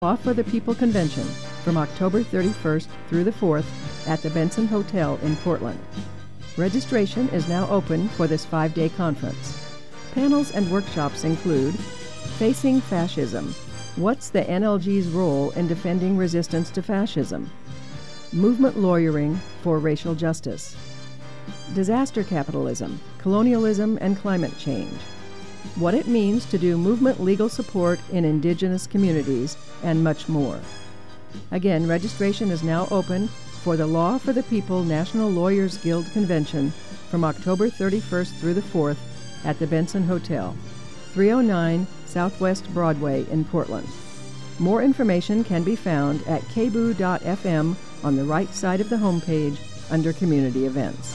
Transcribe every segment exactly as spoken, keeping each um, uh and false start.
Law for the People Convention from October thirty-first through the fourth at the Benson Hotel in Portland. Registration is now open for this five-day conference. Panels and workshops include Facing Fascism. What's the N L G's role in defending resistance to fascism? Movement Lawyering for Racial Justice. Disaster Capitalism, Colonialism and Climate Change. What it means to do movement legal support in indigenous communities, and much more. Again, registration is now open for the Law for the People National Lawyers Guild Convention from October thirty-first through the fourth at the Benson Hotel, three oh nine Southwest Broadway in Portland. More information can be found at k b u dot f m on the right side of the homepage under Community Events.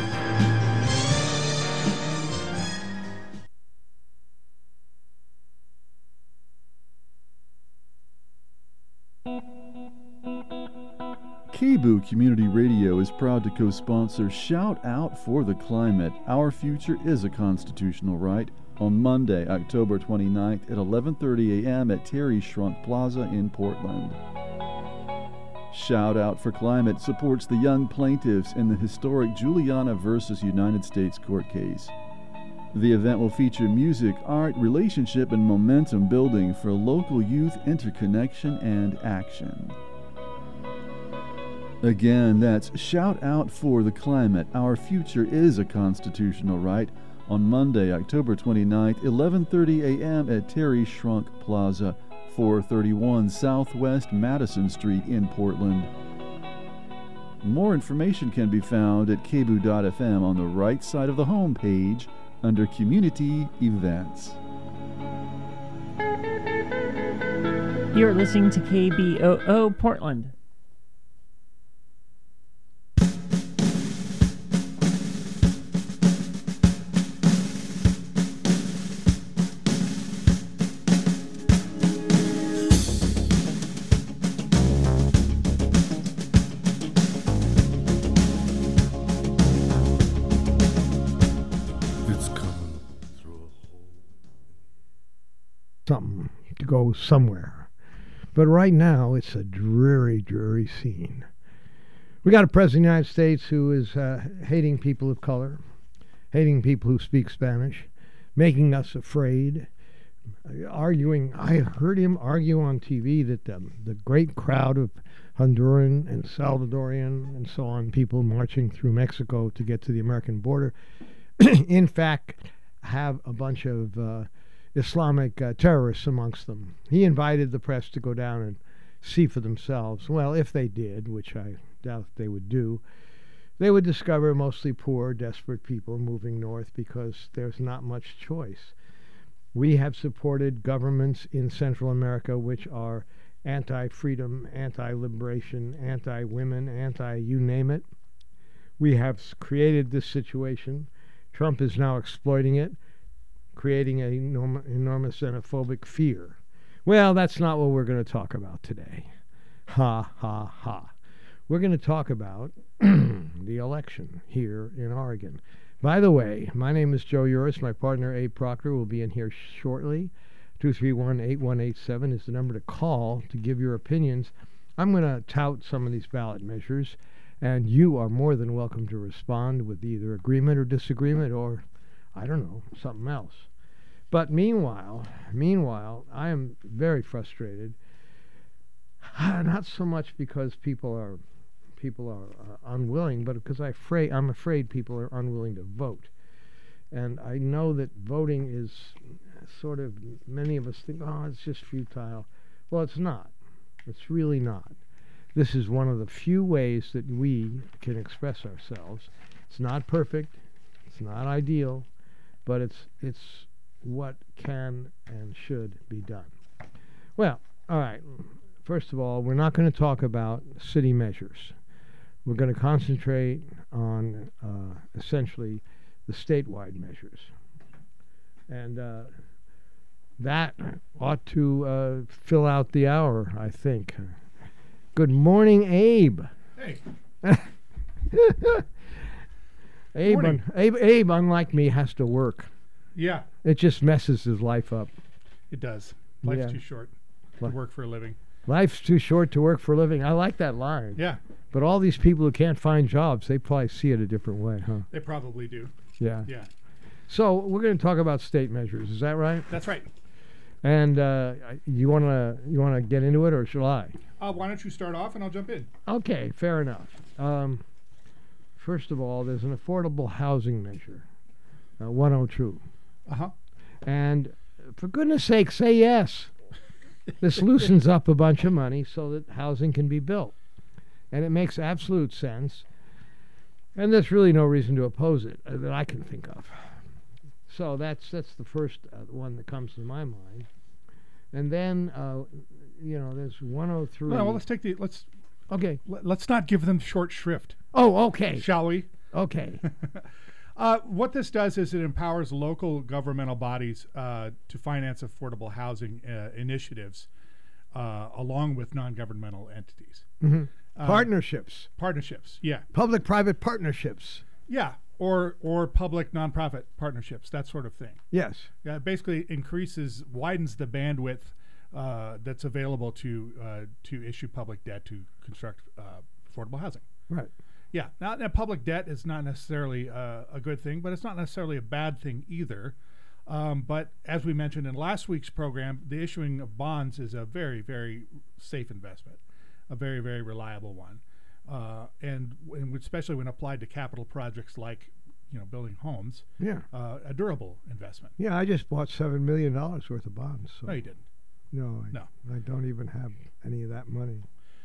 K B U Community Radio is proud to co-sponsor Shout Out for the Climate. Our Future is a Constitutional Right on Monday, October twenty-ninth at eleven thirty a.m. at Terry Shrunk Plaza in Portland. Shout Out for Climate supports the young plaintiffs in the historic Juliana versus United States court case. The event will feature music, art, relationship, and momentum building for local youth interconnection and action. Again, that's Shout Out for the Climate. Our Future is a Constitutional Right on Monday, October twenty-ninth, eleven thirty a.m. at Terry Shrunk Plaza, four thirty-one Southwest Madison Street in Portland. More information can be found at k b u dot f m on the right side of the homepage under Community Events. You're listening to K B O O Portland. Something to go somewhere. But right now, it's a dreary, dreary scene. We got a president of the United States who is uh, hating people of color, hating people who speak Spanish, making us afraid, arguing. I heard him argue on T V that um, the great crowd of Honduran and Salvadorian and so on people marching through Mexico to get to the American border, in fact, have a bunch of uh, Islamic uh, terrorists amongst them. He invited the press to go down and see for themselves. Well, if they did, which I doubt they would do, they would discover mostly poor, desperate people moving north because there's not much choice. We have supported governments in Central America which are anti-freedom, anti-liberation, anti-women, anti-you name it. We have created this situation. Trump is now exploiting it, creating an enorm- enormous xenophobic fear. Well, that's not what we're going to talk about today. Ha, ha, ha. We're going to talk about the election here in Oregon. By the way, my name is Joe Uris. My partner, Abe Proctor, will be in here shortly. two three one, eight one eight seven is the number to call to give your opinions. I'm going to tout some of these ballot measures, and you are more than welcome to respond with either agreement or disagreement or, I don't know, something else. But meanwhile, meanwhile, I am very frustrated. Not so much because people are people are uh, unwilling, but because I afraid I'm afraid people are unwilling to vote. And I know that voting is sort of, many of us think, oh, it's just futile. Well, it's not. It's really not. This is one of the few ways that we can express ourselves. It's not perfect. It's not ideal, but it's it's what can and should be done. Well, all right. First of all, we're not going to talk about city measures. We're going to concentrate on uh, essentially the statewide measures. And uh, that ought to uh, fill out the hour, I think. Good morning, Abe. Hey. Abe, un- Abe, Abe, unlike me, has to work. Yeah. It just messes his life up. It does. Life's Yeah. too short to What? work for a living. Life's too short to work for a living. I like that line. Yeah, But all these people who can't find jobs, they probably see it a different way, huh? they probably do. Yeah. Yeah, So we're going to talk about state measures. Is that right? that's right. And uh, you want to you want to get into it, or shall I? Uh, why don't you start off and I'll jump in? Okay, fair enough. Um, first of all, there's an affordable housing measure, uh, one oh two. Uh-huh. And for goodness sake, say yes. This loosens up a bunch of money so that housing can be built. And it makes absolute sense. And there's really no reason to oppose it uh, that I can think of. So that's that's the first uh, one that comes to my mind. And then, uh, you know, there's one oh three. Well, well, let's take the let's Okay. let, let's not give them short shrift, Oh, okay. shall we? Okay. Uh, what this does is it empowers local governmental bodies uh, to finance affordable housing uh, initiatives, uh, along with non-governmental entities. hmm Uh, Partnerships. Partnerships, yeah, Public-private partnerships. yeah, or or public nonprofit partnerships, that sort of thing. Yes. Yeah, it basically increases, widens the bandwidth uh, that's available to uh, to issue public debt to construct uh, affordable housing. Right. Yeah, now, now public debt is not necessarily uh, a good thing, but it's not necessarily a bad thing either. Um, but as we mentioned in last week's program, the issuing of bonds is a very, very safe investment, a very, very reliable one, uh, and, and especially when applied to capital projects like, you know, building homes, Yeah. uh, a durable investment. Yeah, I just bought seven million dollars worth of bonds. So No, you didn't. no, I, No. I don't even have any of that money.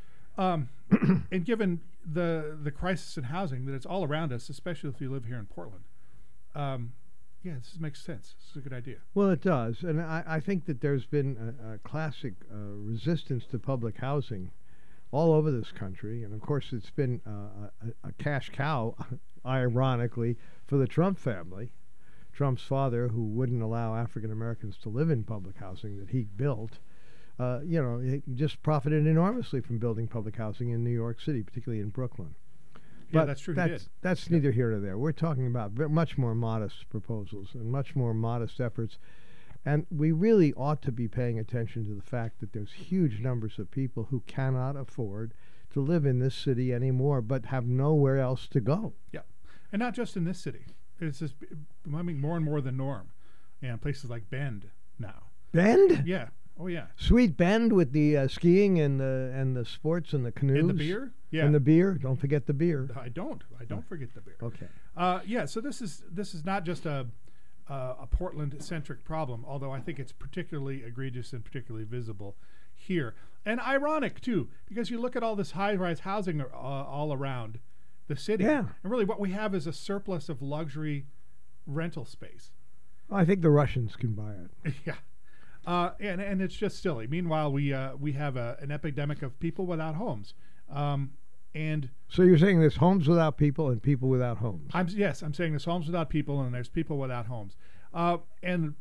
Um, and given the the crisis in housing that it's all around us, especially if you live here in Portland, um, yeah, this makes sense. This is a good idea. Well, it does, and I, I think that there's been a, a classic uh, resistance to public housing all over this country, and of course, it's been uh, a, a cash cow, ironically, for the Trump family. Trump's father, who wouldn't allow African Americans to live in public housing that he built. Uh, you know, he just profited enormously from building public housing in New York City, particularly in Brooklyn. Yeah, But that's true. He That's, did. that's neither here nor there. We're talking about ve- much more modest proposals and much more modest efforts. And we really ought to be paying attention to the fact that there's huge numbers of people who cannot afford to live in this city anymore, but have nowhere else to go. Yeah, and not just in this city. It's just becoming more and more the norm, and places like Bend now. Bend? Yeah. Oh yeah. Sweet Bend with the uh, skiing and the and the sports and the canoes. And the beer. Yeah. And the beer. Don't forget the beer. I don't. I don't forget the beer. Okay. Uh, yeah. So this is this is not just a uh, a Portland-centric problem, although I think it's particularly egregious and particularly visible here, and ironic too, because you look at all this high-rise housing uh, all around the city, Yeah. and really what we have is a surplus of luxury rental space. I think the Russians can buy it. Yeah. Uh, and and it's just silly. Meanwhile, we uh, we have a, an epidemic of people without homes, um, and So you're saying there's homes without people and people without homes. I'm yes, I'm saying there's homes without people and there's people without homes, uh, and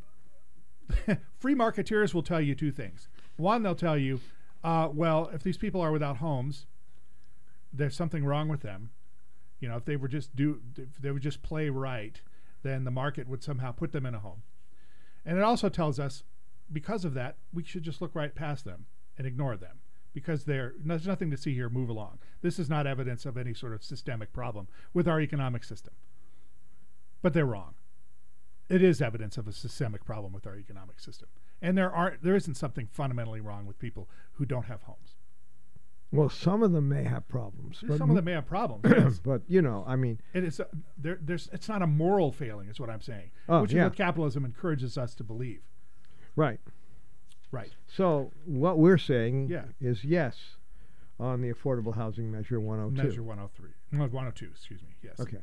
free marketeers will tell you two things. One, they'll tell you, uh, well, if these people are without homes, there's something wrong with them. You know, if they were just do, if they would just play right, then the market would somehow put them in a home. And it also tells us, because of that, we should just look right past them and ignore them, because they're, there's nothing to see here. Move along. This is not evidence of any sort of systemic problem with our economic system. But they're wrong. It is evidence of a systemic problem with our economic system, and there are there isn't something fundamentally wrong with people who don't have homes. Well, some of them may have problems. But Some of them may have problems. Yes. but you know, I mean, It is a, there, there's it's not a moral failing, is what I'm saying, Oh, which yeah. is what capitalism encourages us to believe. right. Right. So what we're saying Yeah. is yes on the affordable housing measure one oh two. Measure one oh three. No, one oh two, excuse me. Yes. Okay.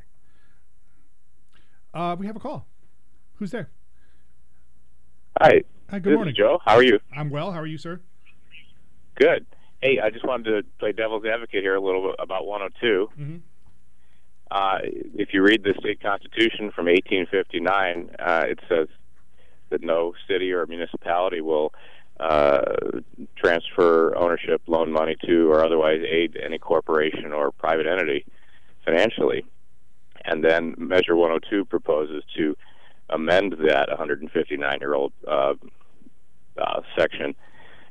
Uh, we have a call. Who's there? Hi. Hi, good this morning. is Joe. How are you? I'm well. How are you, sir? Good. Hey, I just wanted to play devil's advocate here a little bit about one oh two. Mm-hmm. Uh, if you read the state constitution from eighteen fifty-nine, uh, it says that no city or municipality will uh, transfer ownership, loan money to, or otherwise aid any corporation or private entity financially. And then Measure one oh two proposes to amend that one hundred fifty-nine-year-old uh, uh, section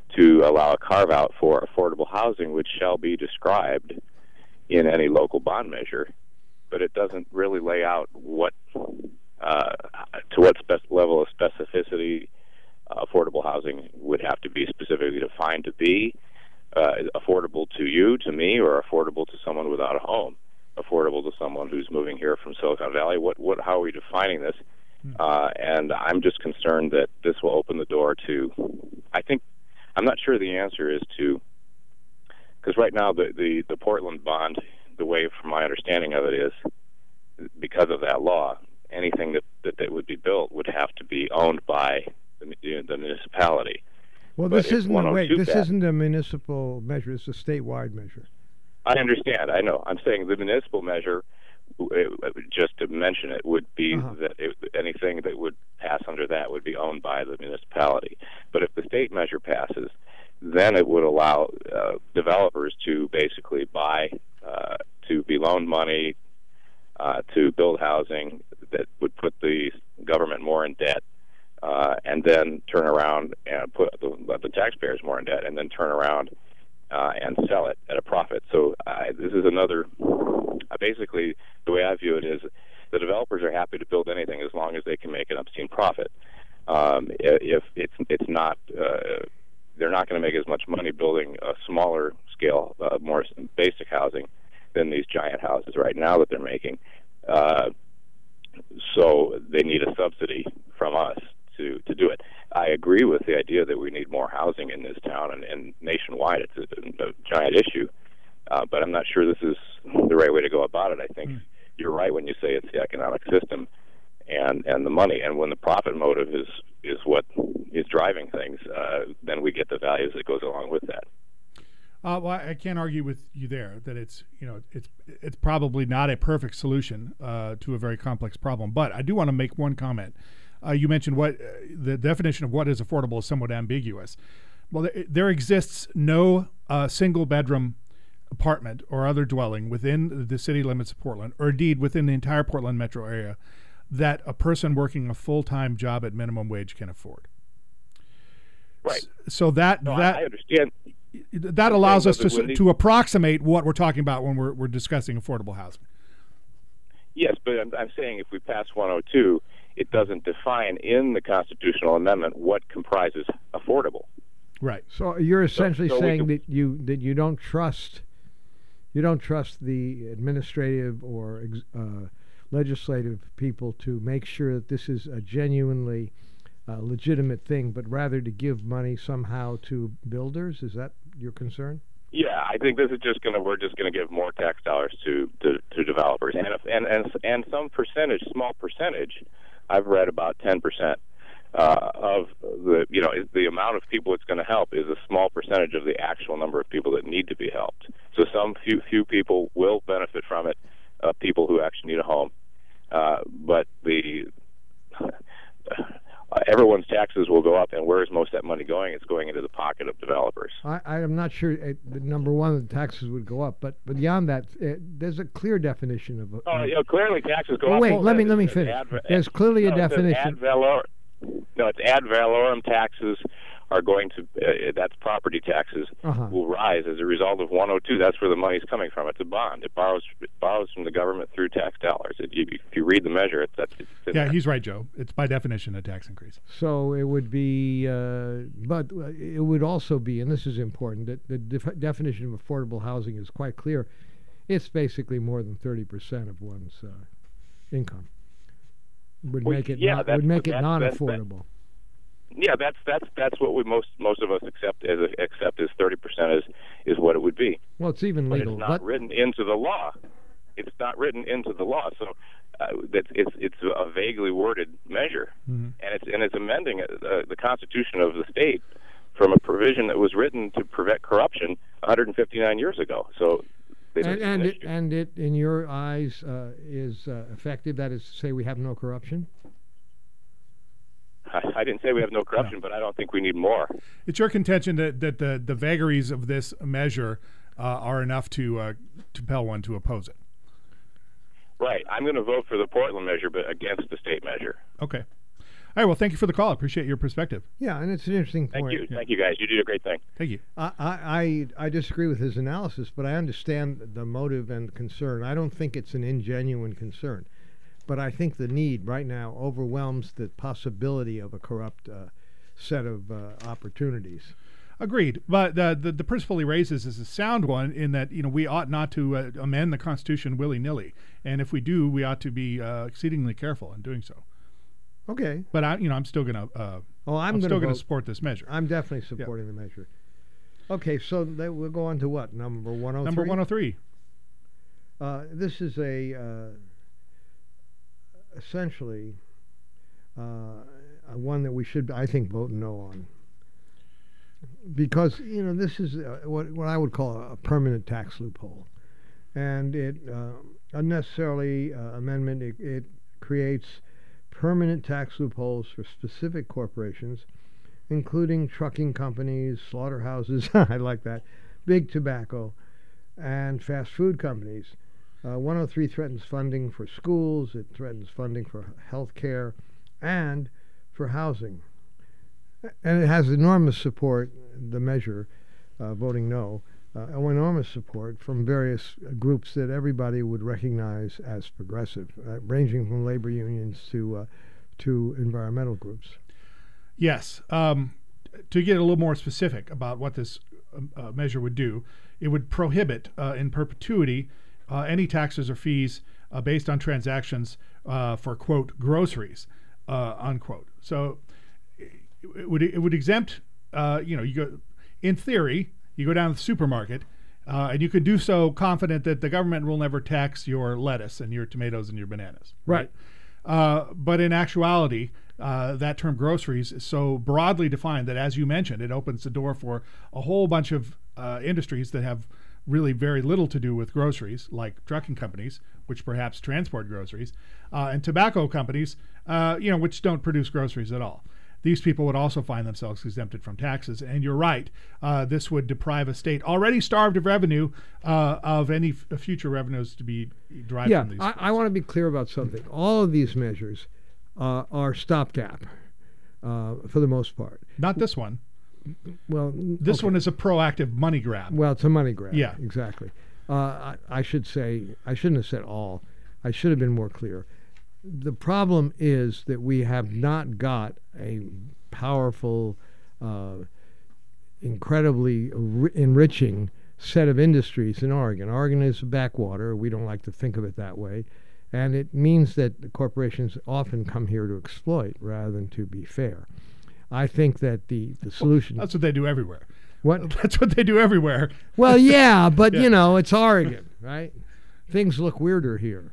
to allow a carve out for affordable housing, which shall be described in any local bond measure, but it doesn't really lay out what uh, to what spec- level of specificity uh, affordable housing would have to be specifically defined to be uh, affordable to you, to me, or affordable to someone without a home, affordable to someone who's moving here from Silicon Valley. What, what, how are we defining this? Uh, and I'm just concerned that this will open the door to, I think, I'm not sure the answer is to, because right now the, the, the Portland bond, the way from my understanding of it is, because of that law, anything that, that, that would be built would have to be owned by the, the municipality. Well, But this if isn't a, wait. This that- isn't a municipal measure. It's a statewide measure. I understand. I know. I'm saying the municipal measure, it, just to mention it, would be Uh-huh. that it, anything that would pass under that would be owned by the municipality. But if the state measure passes, then it would allow uh, developers to basically buy, uh, to be loaned money uh, to build housing that would put the government more in debt, uh, and then turn around and put the, the taxpayers more in debt, and then turn around Uh, and sell it at a profit. So uh, this is another, uh, basically the way I view it is the developers are happy to build anything as long as they can make an obscene profit. Um, if it's it's not, uh, they're not going to make as much money building a smaller scale, uh, more basic housing than these giant houses right now that they're making. Uh, so they need a subsidy from us to, to do it. I agree with the idea that we need more housing in this town, and, and nationwide it's a, a giant issue. Uh, but I'm not sure this is the right way to go about it. I think mm. you're right when you say it's the economic system and, and the money. And when the profit motive is, is what is driving things, uh, then we get the values that goes along with that. Uh, well, I can't argue with you there that it's you know it's it's probably not a perfect solution uh, to a very complex problem. But I do want to make one comment. Uh, you mentioned what uh, the definition of what is affordable is somewhat ambiguous. Well, th- there exists no uh, single bedroom apartment or other dwelling within the city limits of Portland, or indeed within the entire Portland metro area, that a person working a full-time job at minimum wage can afford. Right. S- so that no, that I understand. that allows us to When s- these- to approximate what we're talking about when we're we're discussing affordable housing. Yes, but I'm, I'm saying if we pass one oh two, it doesn't define in the constitutional amendment what comprises affordable. Right. So you're essentially so we saying can- that you that you don't trust you don't trust the administrative or ex- uh, legislative people to make sure that this is a genuinely uh, legitimate thing, but rather to give money somehow to builders. Is that your concern? Yeah, I think this is just going to, we're just going to give more tax dollars to, to, to developers. And, if, and, and, and some percentage, small percentage, I've read about ten percent uh, of the, you know, the amount of people it's going to help is a small percentage of the actual number of people that need to be helped. So some few, few people will benefit from it, uh, people who actually need a home. Uh, but the... Uh, everyone's taxes will go up, and where is most of that money going? It's going into the pocket of developers. I, I am not sure. Uh, the number one, the taxes would go up, but but beyond that, uh, there's a clear definition of. Uh, Oh, you know, clearly taxes go oh, up. wait, Well, let me it let me says finish. ad- There's clearly no, a it says definition. Ad valorem. No, it's ad valorem taxes are going to. Uh, that's property taxes Uh-huh. will rise as a result of one oh two. That's where the money's coming from. It's a bond. It borrows it borrows from the government through tax dollars. It, you, if you read the measure, it's that's. It's in Yeah, there. he's right, Joe. It's by definition a tax increase. So it would be, uh, but uh, it would also be, and this is important, that the def- definition of affordable housing is quite clear. It's basically more than thirty percent of one's uh, income. Would Well, make it yeah, not, that's- would make it that's- that's- non-affordable. Yeah, that's that's that's what we most most of us accept as a, accept as thirty percent is is what it would be. Well, it's even But legal. it's not but written into the law. It's not written into the law, so uh, that's it's it's a vaguely worded measure, Mhm. and it's and it's amending uh, the Constitution of the state from a provision that was written to prevent corruption one hundred fifty-nine years ago. So, this and is and an it, issue. and it, in your eyes, uh, is uh, effective. That is to say, we have no corruption. I, I didn't say we have no corruption, No. but I don't think we need more. It's your contention that, that the, the vagaries of this measure uh, are enough to uh, to compel one to oppose it. Right. I'm going to vote for the Portland measure, but against the state measure. Okay. All right, well, thank you for the call. I appreciate your perspective. Yeah, and it's an interesting Thank point. you. Thank you, guys. You do a great thing. Thank you. I, I, I disagree with his analysis, but I understand the motive and concern. I don't think it's an ingenuine concern, but I think the need right now overwhelms the possibility of a corrupt uh, set of uh, opportunities. Agreed, but the, the the principle he raises is a sound one in that you know we ought not to uh, amend the Constitution willy nilly, and if we do, we ought to be uh, exceedingly careful in doing so. Okay. But I, you know, I'm still going to. Uh, Oh, I'm, I'm gonna still going to vote- support this measure. I'm definitely supporting the measure. Okay, so that we'll go on to what? Number one oh three? Number one oh three. Uh, this is a uh, essentially uh, a one that we should, I think, vote no on, because you know this is uh, what what I would call a permanent tax loophole, and it uh, unnecessarily uh, amendment. It, it creates permanent tax loopholes for specific corporations, including trucking companies, slaughterhouses. I like that, big tobacco, and fast food companies. Uh, one oh three threatens funding for schools, it threatens funding for health care, and for housing. And it has enormous support, the measure, uh, voting no, uh, enormous support from various uh, groups that everybody would recognize as progressive, uh, ranging from labor unions to, uh, to environmental groups. Yes. Um, to get a little more specific about what this uh, measure would do, it would prohibit uh, in perpetuity uh, any taxes or fees uh, based on transactions uh, for, quote, groceries, uh, unquote. So it would it would exempt, uh, you know, you go, in theory, you go down to the supermarket uh, and you could do so confident that the government will never tax your lettuce and your tomatoes and your bananas. Right. Uh, but in actuality, uh, that term groceries is so broadly defined that, as you mentioned, it opens the door for a whole bunch of uh, industries that have really very little to do with groceries, like trucking companies, which perhaps transport groceries, uh, and tobacco companies, uh, you know, which don't produce groceries at all. These people would also find themselves exempted from taxes. And you're right, uh, this would deprive a state already starved of revenue uh, of any f- future revenues to be derived Yeah, from these. I, I want to be clear about something. All of these measures uh, are stopgap uh, for the most part. Not this one. Well, This okay. one is a proactive money grab. Well, it's a money grab. Yeah. Exactly. Uh, I, I should say, I shouldn't have said all. I should have been more clear. The problem is that we have not got a powerful, uh, incredibly r- enriching set of industries in Oregon. Oregon is a backwater. We don't like to think of it that way. And it means that the corporations often come here to exploit rather than to be fair. I think that the, the solution... That's what they do everywhere. What? That's what they do everywhere. Well, yeah, but, Yeah. you know, it's Oregon, right? Things look weirder here.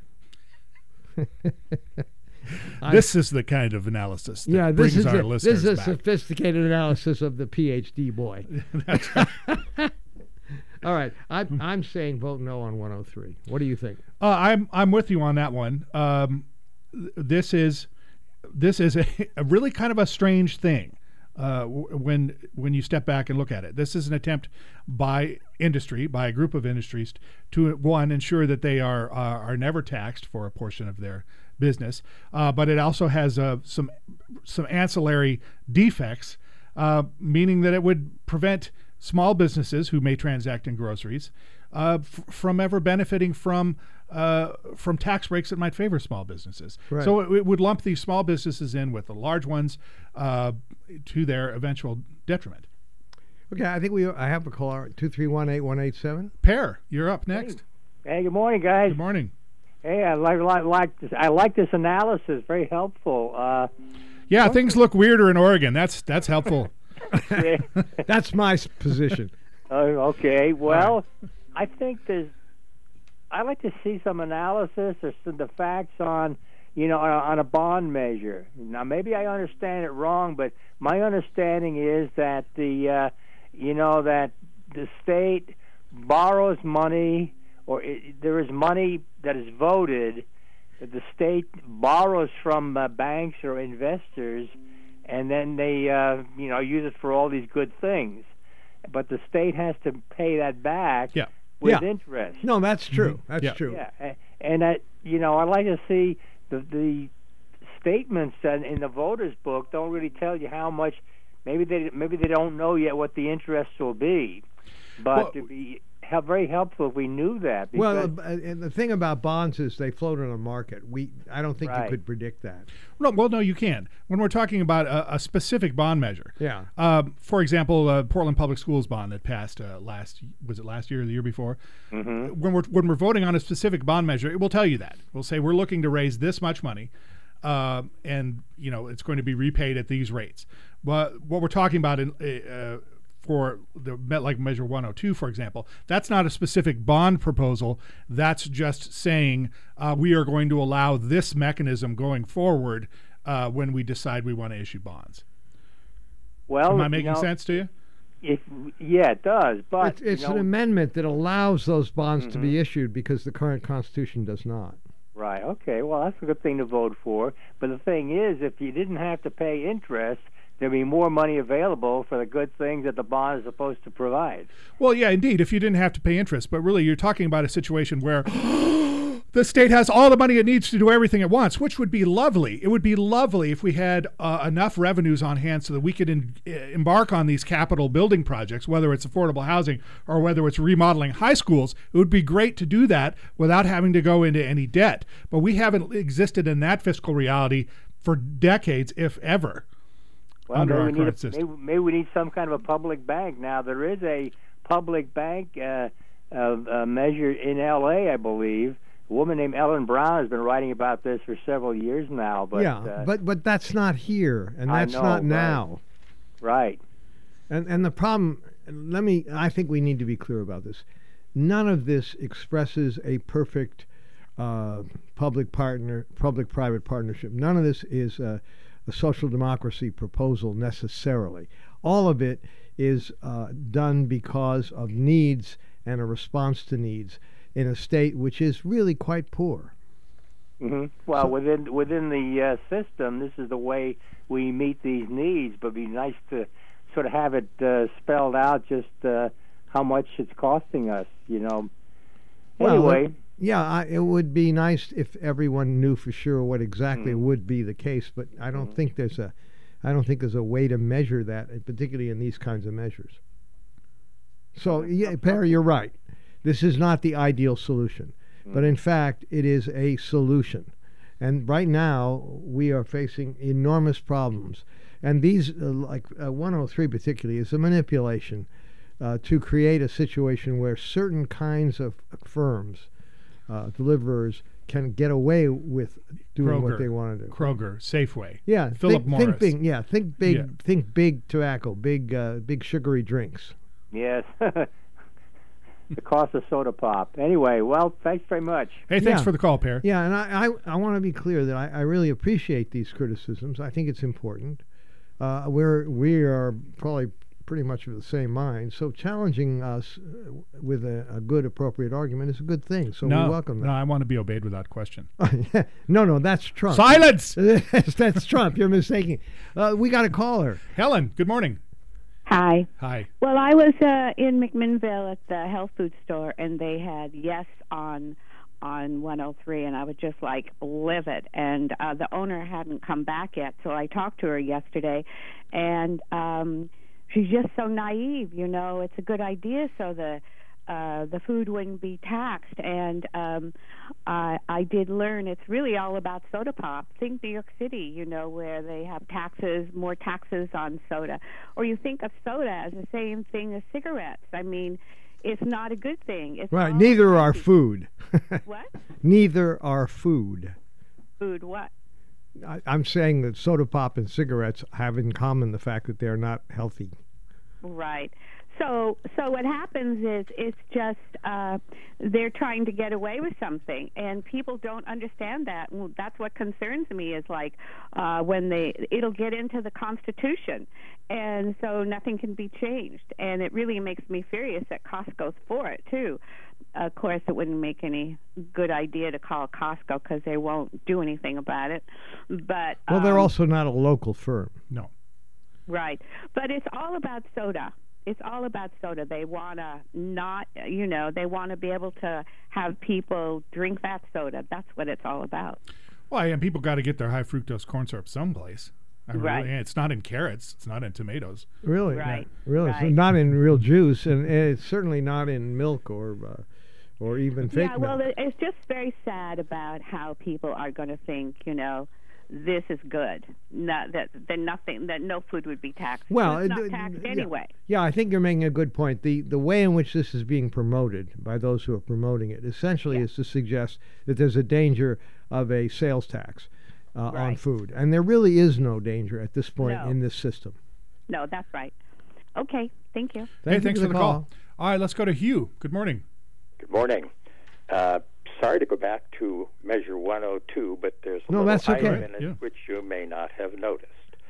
I- This is the kind of analysis that yeah, this brings is our a, this listeners is a back. sophisticated analysis of the PhD boy. That's right. All right, I'm I'm saying vote no on one oh three. What do you think? Uh, I'm I'm with you on that one. Um, th- this is this is a, a really kind of a strange thing uh, w- when when you step back and look at it. This is an attempt by industry, by a group of industries, to one ensure that they are uh, are never taxed for a portion of their business, uh, but it also has uh, some some ancillary defects, uh, meaning that it would prevent small businesses who may transact in groceries uh, f- from ever benefiting from uh, from tax breaks that might favor small businesses. Right. So it, it would lump these small businesses in with the large ones uh, to their eventual detriment. Okay, I think we I have a caller two three one eight one eight seven. Pear, you're up next. Hey, good morning, guys. Good morning. Hey, I like, like, like this. I like this analysis. Very helpful. Uh, Yeah, things look weirder in Oregon. That's that's helpful. yeah. That's my s- position. Oh, okay. Well, I think there's. I like to see some analysis or some the facts on, you know, on a, on a bond measure. Now, maybe I understand it wrong, but my understanding is that the, uh, you know, that the state borrows money, or it, there is money that is voted that the state borrows from uh, banks or investors, and then they, uh, you know, use it for all these good things. But the state has to pay that back Yeah. with Yeah. interest. No, that's true. That's Yeah. true. Yeah, a- and that, you know, I like to see the the statements in, in the voters book don't really tell you how much. Maybe they maybe they don't know yet what the interest will be, but Well, it'd be help, very helpful if we knew that. Well, because- uh, and the thing about bonds is they float on a market. We, I don't think Right. you could predict that. No, well, no, you can. When we're talking about a, a specific bond measure. Yeah. Um, for example, uh, Portland Public Schools bond that passed uh, last, was it last year or the year before? Mhm. When we're when we're voting on a specific bond measure, it will tell you that. We'll say we're looking to raise this much money, uh, and you know it's going to be repaid at these rates. But what we're talking about in uh, for the like Measure one oh two, for example, that's not a specific bond proposal. That's just saying uh, we are going to allow this mechanism going forward uh, when we decide we want to issue bonds. well, Am I you making know, sense to you? If, yeah, it does. But It's, it's you an know, amendment that allows those bonds to Mhm. be issued because the current Constitution does not. right. Okay. Well, that's a good thing to vote for. But the thing is, if you didn't have to pay interest, there'd be more money available for the good things that the bond is supposed to provide. Well, yeah, indeed, if you didn't have to pay interest. But really, you're talking about a situation where the state has all the money it needs to do everything at once, which would be lovely. It would be lovely if we had uh, enough revenues on hand so that we could in, uh, embark on these capital building projects, whether it's affordable housing or whether it's remodeling high schools. It would be great to do that without having to go into any debt. But we haven't existed in that fiscal reality for decades, if ever. Well, Under maybe our we need current a, system. maybe, maybe we need some kind of a public bank. Now there is a public bank uh, uh, uh, measure in L A, I believe. A woman named Ellen Brown has been writing about this for several years now. But yeah, uh, but but that's not here, and I that's know, not right. now. right. And and the problem, let me. I think we need to be clear about this. None of this expresses a perfect uh, public partner, public-private partnership. None of this is a, a social democracy proposal necessarily. All of it is uh, done because of needs and a response to needs in a state which is really quite poor. hmm Well, So- within within the uh, system, this is the way we meet these needs. But it'd be nice to sort of have it uh, spelled out, just uh, how much it's costing us. You know. Well, Anyway. it- yeah, I, it would be nice if everyone knew for sure what exactly Mm. would be the case, but I don't Mm. think there's a, I don't think there's a way to measure that, uh, particularly in these kinds of measures. So, yeah, Perry, you're right. This is not the ideal solution, but in fact, it is a solution. And right now, we are facing enormous problems. And these, uh, like uh, one oh three particularly, is a manipulation uh, to create a situation where certain kinds of firms, uh, deliverers, can get away with doing what Kroger. they want to do. Kroger, Safeway. Yeah, Philip think, Morris. think big. Yeah, think big. Yeah. Think big tobacco, big, uh, big sugary drinks. Yes. The cost of soda pop. Anyway, well, thanks very much. Hey, thanks Yeah. for the call, Per. Yeah, and I, I, I want to be clear that I, I really appreciate these criticisms. I think it's important. Uh, we're we are probably pretty much of the same mind. So challenging us uh, with a, a good, appropriate argument is a good thing. So no, we welcome no, that. I want to be obeyed without question. no, no, that's Trump. Silence! that's, that's Trump. You're mistaken. Uh, we got a caller. Helen, good morning. Hi. Hi. Well, I was uh, in McMinnville at the health food store, and they had yes on on one oh three, and I was just like livid. And uh, the owner hadn't come back yet, so I talked to her yesterday, and um, she's just so naive. You know, it's a good idea, so the uh, the food wouldn't be taxed. And um, I, I did learn it's really all about soda pop. Think New York City, you know, where they have taxes, more taxes on soda. Or you think of soda as the same thing as cigarettes. I mean, it's not a good thing. It's Right. all Neither are healthy. food. What? Neither are food. Food what? I, I'm saying that soda pop and cigarettes have in common the fact that they're not healthy. Right. So, so what happens is it's just uh, they're trying to get away with something, and people don't understand that. And that's what concerns me is like uh, when they it'll get into the Constitution, and so nothing can be changed. And it really makes me furious that Costco's for it too. Of course, it wouldn't make any good idea to call Costco because they won't do anything about it. But Well, they're um, also not a local firm. No. right. But it's all about soda. It's all about soda. They want to not, you know, they want to be able to have people drink that soda. That's what it's all about. Well, and people got to get their high fructose corn syrup someplace. I mean, Right. really, and it's not in carrots. It's not in tomatoes. Really? Right, Really? So right. not in real juice, and it's certainly not in milk or uh, or even fake Yeah, well, milk. it- it's just very sad about how people are going to think, you know, this is good. Not that that nothing that no food would be taxed. Well, it's it- not it- taxed yeah. anyway. Yeah, I think you're making a good point. The the way in which this is being promoted by those who are promoting it essentially Yeah. is to suggest that there's a danger of a sales tax uh, on Right. food. And there really is no danger at this point No. in this system. No, that's right. Okay, thank you. Thank hey, you thanks for for the call. All right, let's go to Hugh. Good morning. Good morning. Uh, sorry to go back to Measure one oh two, but there's a No, little that's okay. item in it Yeah. which you may not have noticed.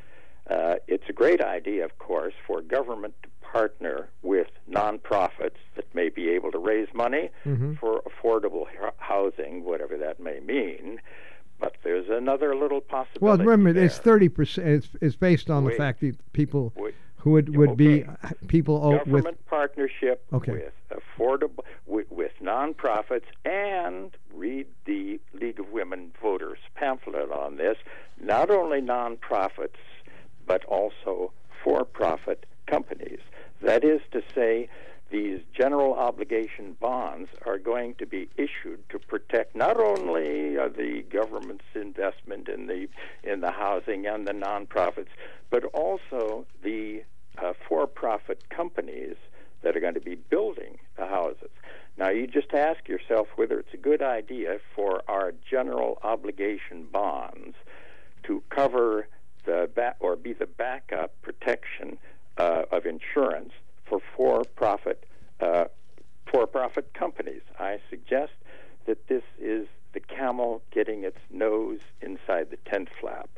Uh, it's a great idea, of course, for government to partner with nonprofits that may be able to raise money Mhm. for affordable h- housing, whatever that may mean. But there's another little Well, possibility. remember, there. it's thirty percent. It's, it's based on Wait. the fact that people Wait. who would, would be Okay. uh, people o- government with. partnership Okay. with affordable with, with nonprofits, and read the League of Women Voters pamphlet on this. Not only nonprofits, but also for-profit companies. That is to say, these general obligation bonds are going to be issued to protect not only uh, the government's investment in the in the housing and the nonprofits, but also the uh, for-profit companies that are going to be building the houses. Now, you just ask yourself whether it's a good idea for our general obligation bonds to cover the ba- or be the backup protection uh, of insurance for for-profit uh, for-profit companies. I suggest that this is the camel getting its nose inside the tent flap.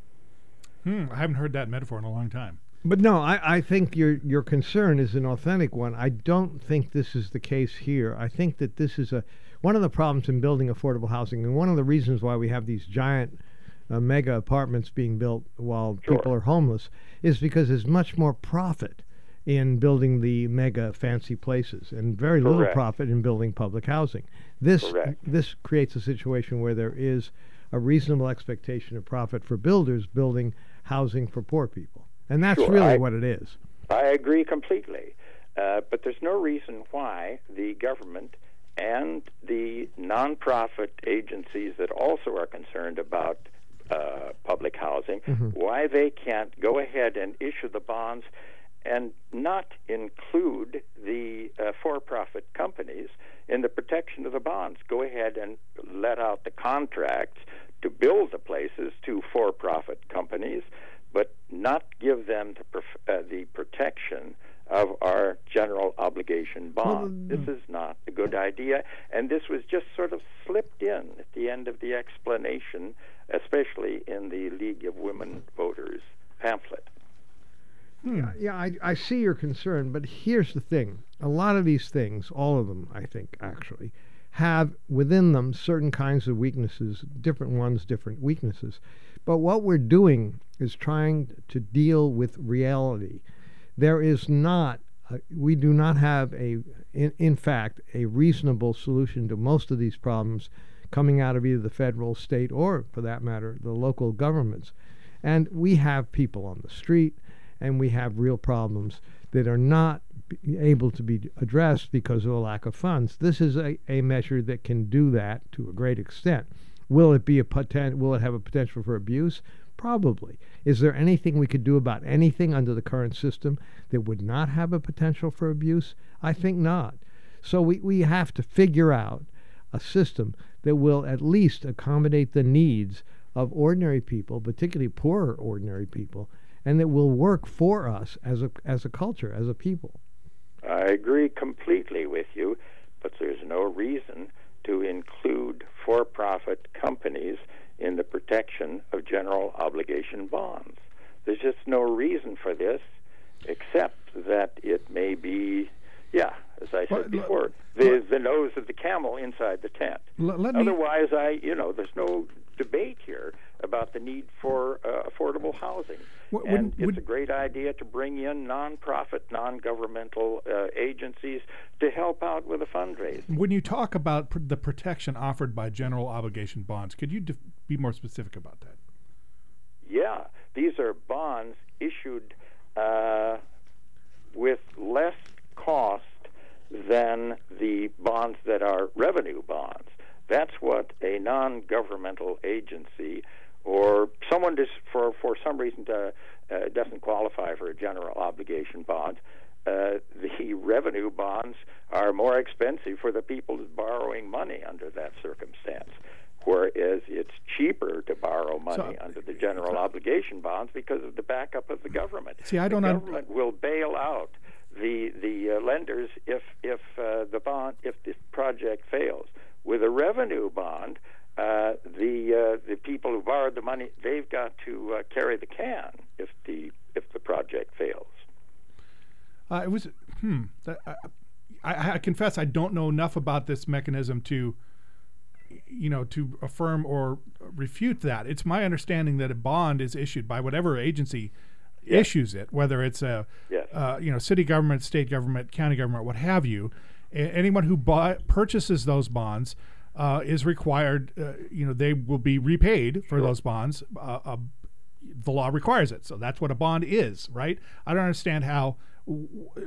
Hmm, I haven't heard that metaphor in a long time. But no, I, I think your your concern is an authentic one. I don't think this is the case here. I think that this is a one of the problems in building affordable housing, and one of the reasons why we have these giant uh, mega apartments being built while Sure. people are homeless, is because there's much more profit in building the mega fancy places and very little Correct. profit in building public housing. This Correct. this creates a situation where there is a reasonable expectation of profit for builders building housing for poor people. And that's Sure, really I- what it is. I agree completely. Uh, but there's no reason why the government and the nonprofit agencies that also are concerned about uh, public housing, Mhm. why they can't go ahead and issue the bonds and not include the uh, for-profit companies in the protection of the bonds. Go ahead and let out the contracts to build the places to for-profit companies, but not give them the, prof- uh, the protection of our general obligation bond. Well, this is not a good idea, and this was just sort of slipped in at the end of the explanation, especially in the League of Women Voters pamphlet. Yeah, yeah I, I see your concern, but here's the thing. A lot of these things, all of them, I think, actually, have within them certain kinds of weaknesses, different ones, different weaknesses. But what we're doing is trying to deal with reality. There is not, a, we do not have a, in, in fact, a reasonable solution to most of these problems coming out of either the federal, state, or, for that matter, the local governments. And we have people on the street, and we have real problems that are not be able to be addressed because of a lack of funds. This is a, a measure that can do that to a great extent. Will it be a poten- Will it have a potential for abuse? Probably. Is there anything we could do about anything under the current system that would not have a potential for abuse? I think not. So we, we have to figure out a system that will at least accommodate the needs of ordinary people, particularly poorer ordinary people, and that will work for us as a as a culture, as a people. I agree completely with you, but there's no reason to include for-profit companies in the protection of general obligation bonds. There's just no reason for this, except that it may be, yeah, as I said Well, before, the, the nose of the camel inside the tent. L- let me- Otherwise, I, you know, there's no debate here about the need for uh, affordable housing. Would- and would- it's would- a great idea to bring in nonprofit, non-governmental uh, agencies to help out out with a fundraiser. When you talk about pr- the protection offered by general obligation bonds, could you def- be more specific about that? Yeah, these are bonds issued uh, with less cost than the bonds that are revenue bonds. That's what a non-governmental agency or someone just for, for some reason to, uh, doesn't qualify for a general obligation bond. Uh, the revenue bonds are more expensive for the people borrowing money under that circumstance, whereas it's cheaper to borrow money So, under the general obligation bonds because of the backup of the government. See, I don't the un- government will bail out the the uh, lenders if if uh, the bond if the project fails. With a revenue bond, uh, the uh, the people who borrowed the money, they've got to uh, carry the can if the if the project fails. Uh, it was hmm. That, I, I, I confess I don't know enough about this mechanism to, you know, to affirm or refute that. It's my understanding that a bond is issued by whatever agency yes. issues it, whether it's a, yes. uh, you know, city government, state government, county government, what have you. A- anyone who buy, purchases those bonds uh, is required. Uh, you know, they will be repaid for sure. those bonds. Uh, uh, the law requires it, so that's what a bond is, right? I don't understand how w-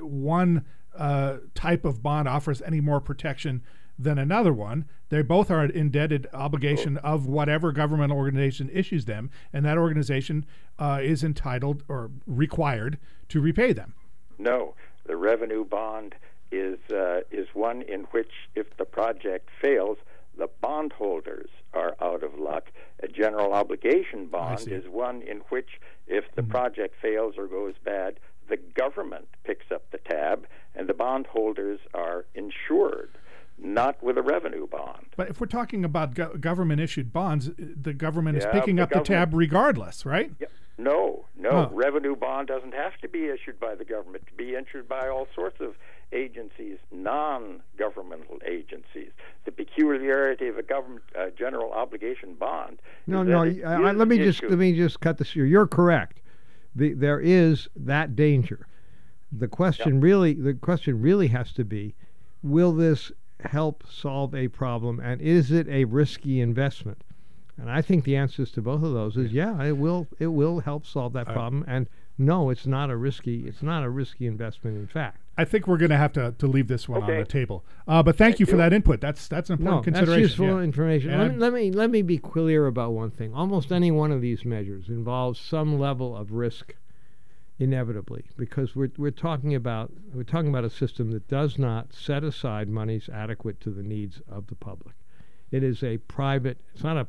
one uh, type of bond offers any more protection than another one. They both are an indebted obligation oh. of whatever governmental organization issues them, and that organization uh, is entitled or required to repay them. No, the revenue bond is uh, is one in which, if the project fails, the bondholders are out of luck. A general obligation bond is one in which, if the mm-hmm. project fails or goes bad, the government picks up the tab, and the bondholders are insured. Not with a revenue bond. But if we're talking about go- government-issued bonds, the government yeah, is picking the up the tab regardless, right? Yeah. No, no. Oh. Revenue bond doesn't have to be issued by the government. To be issued by all sorts of agencies, non-governmental agencies. The peculiarity of a government uh, general obligation bond. No, no. Uh, let me issued. just let me just cut this here. You're correct. The, there is that danger. The question yep. really, the question really has to be, will this help solve a problem, and is it a risky investment? And I think the answers to both of those is yeah, it will it will help solve that uh, problem, and no, it's not a risky it's not a risky investment, in fact. I think we're going to have to to leave this one okay. on the table. Uh, but thank, thank you for you. that input. That's that's an important no, consideration. That's useful yeah. information. Let me, And let me let me be clear about one thing. Almost any one of these measures involves some level of risk, inevitably, because we're we're talking about we're talking about a system that does not set aside monies adequate to the needs of the public. It is a private. It's not a,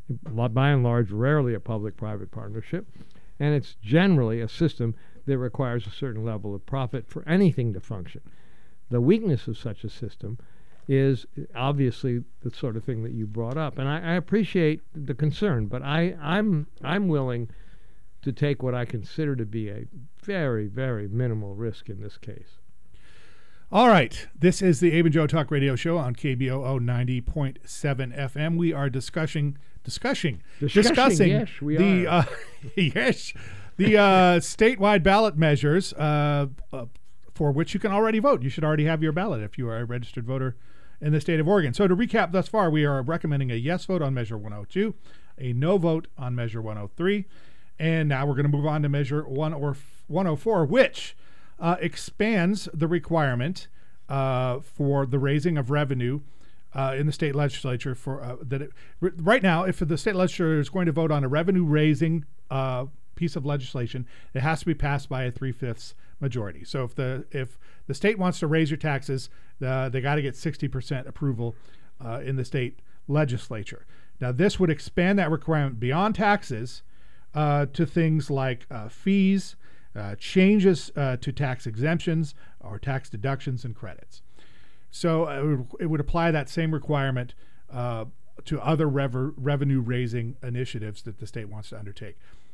by and large, rarely a public-private partnership, and it's generally a system that requires a certain level of profit for anything to function. The weakness of such a system is obviously the sort of thing that you brought up, and I, I appreciate the concern, but I I'm I'm willing to take what I consider to be a very, very minimal risk in this case. All right. This is the Abe and Joe Talk Radio Show on K B O O ninety point seven F M. We are discussing, discussing, discussing, discussing yes, we the, are. Uh, yes, the uh, statewide ballot measures uh, uh, for which you can already vote. You should already have your ballot if you are a registered voter in the state of Oregon. So to recap thus far, we are recommending a yes vote on Measure one oh two, a no vote on Measure one oh three, and now we're going to move on to Measure one oh four, which uh, expands the requirement uh, for the raising of revenue uh, in the state legislature. For uh, that, it, r- right now, if the state legislature is going to vote on a revenue-raising uh, piece of legislation, it has to be passed by a three-fifths majority. So if the if the state wants to raise your taxes, uh, they got to get sixty percent approval uh, in the state legislature. Now, this would expand that requirement beyond taxes uh, to things like uh, fees, uh, changes uh, to tax exemptions or tax deductions and credits. So uh, it, would, it would apply that same requirement uh, to other rev- revenue-raising initiatives that the state wants to undertake.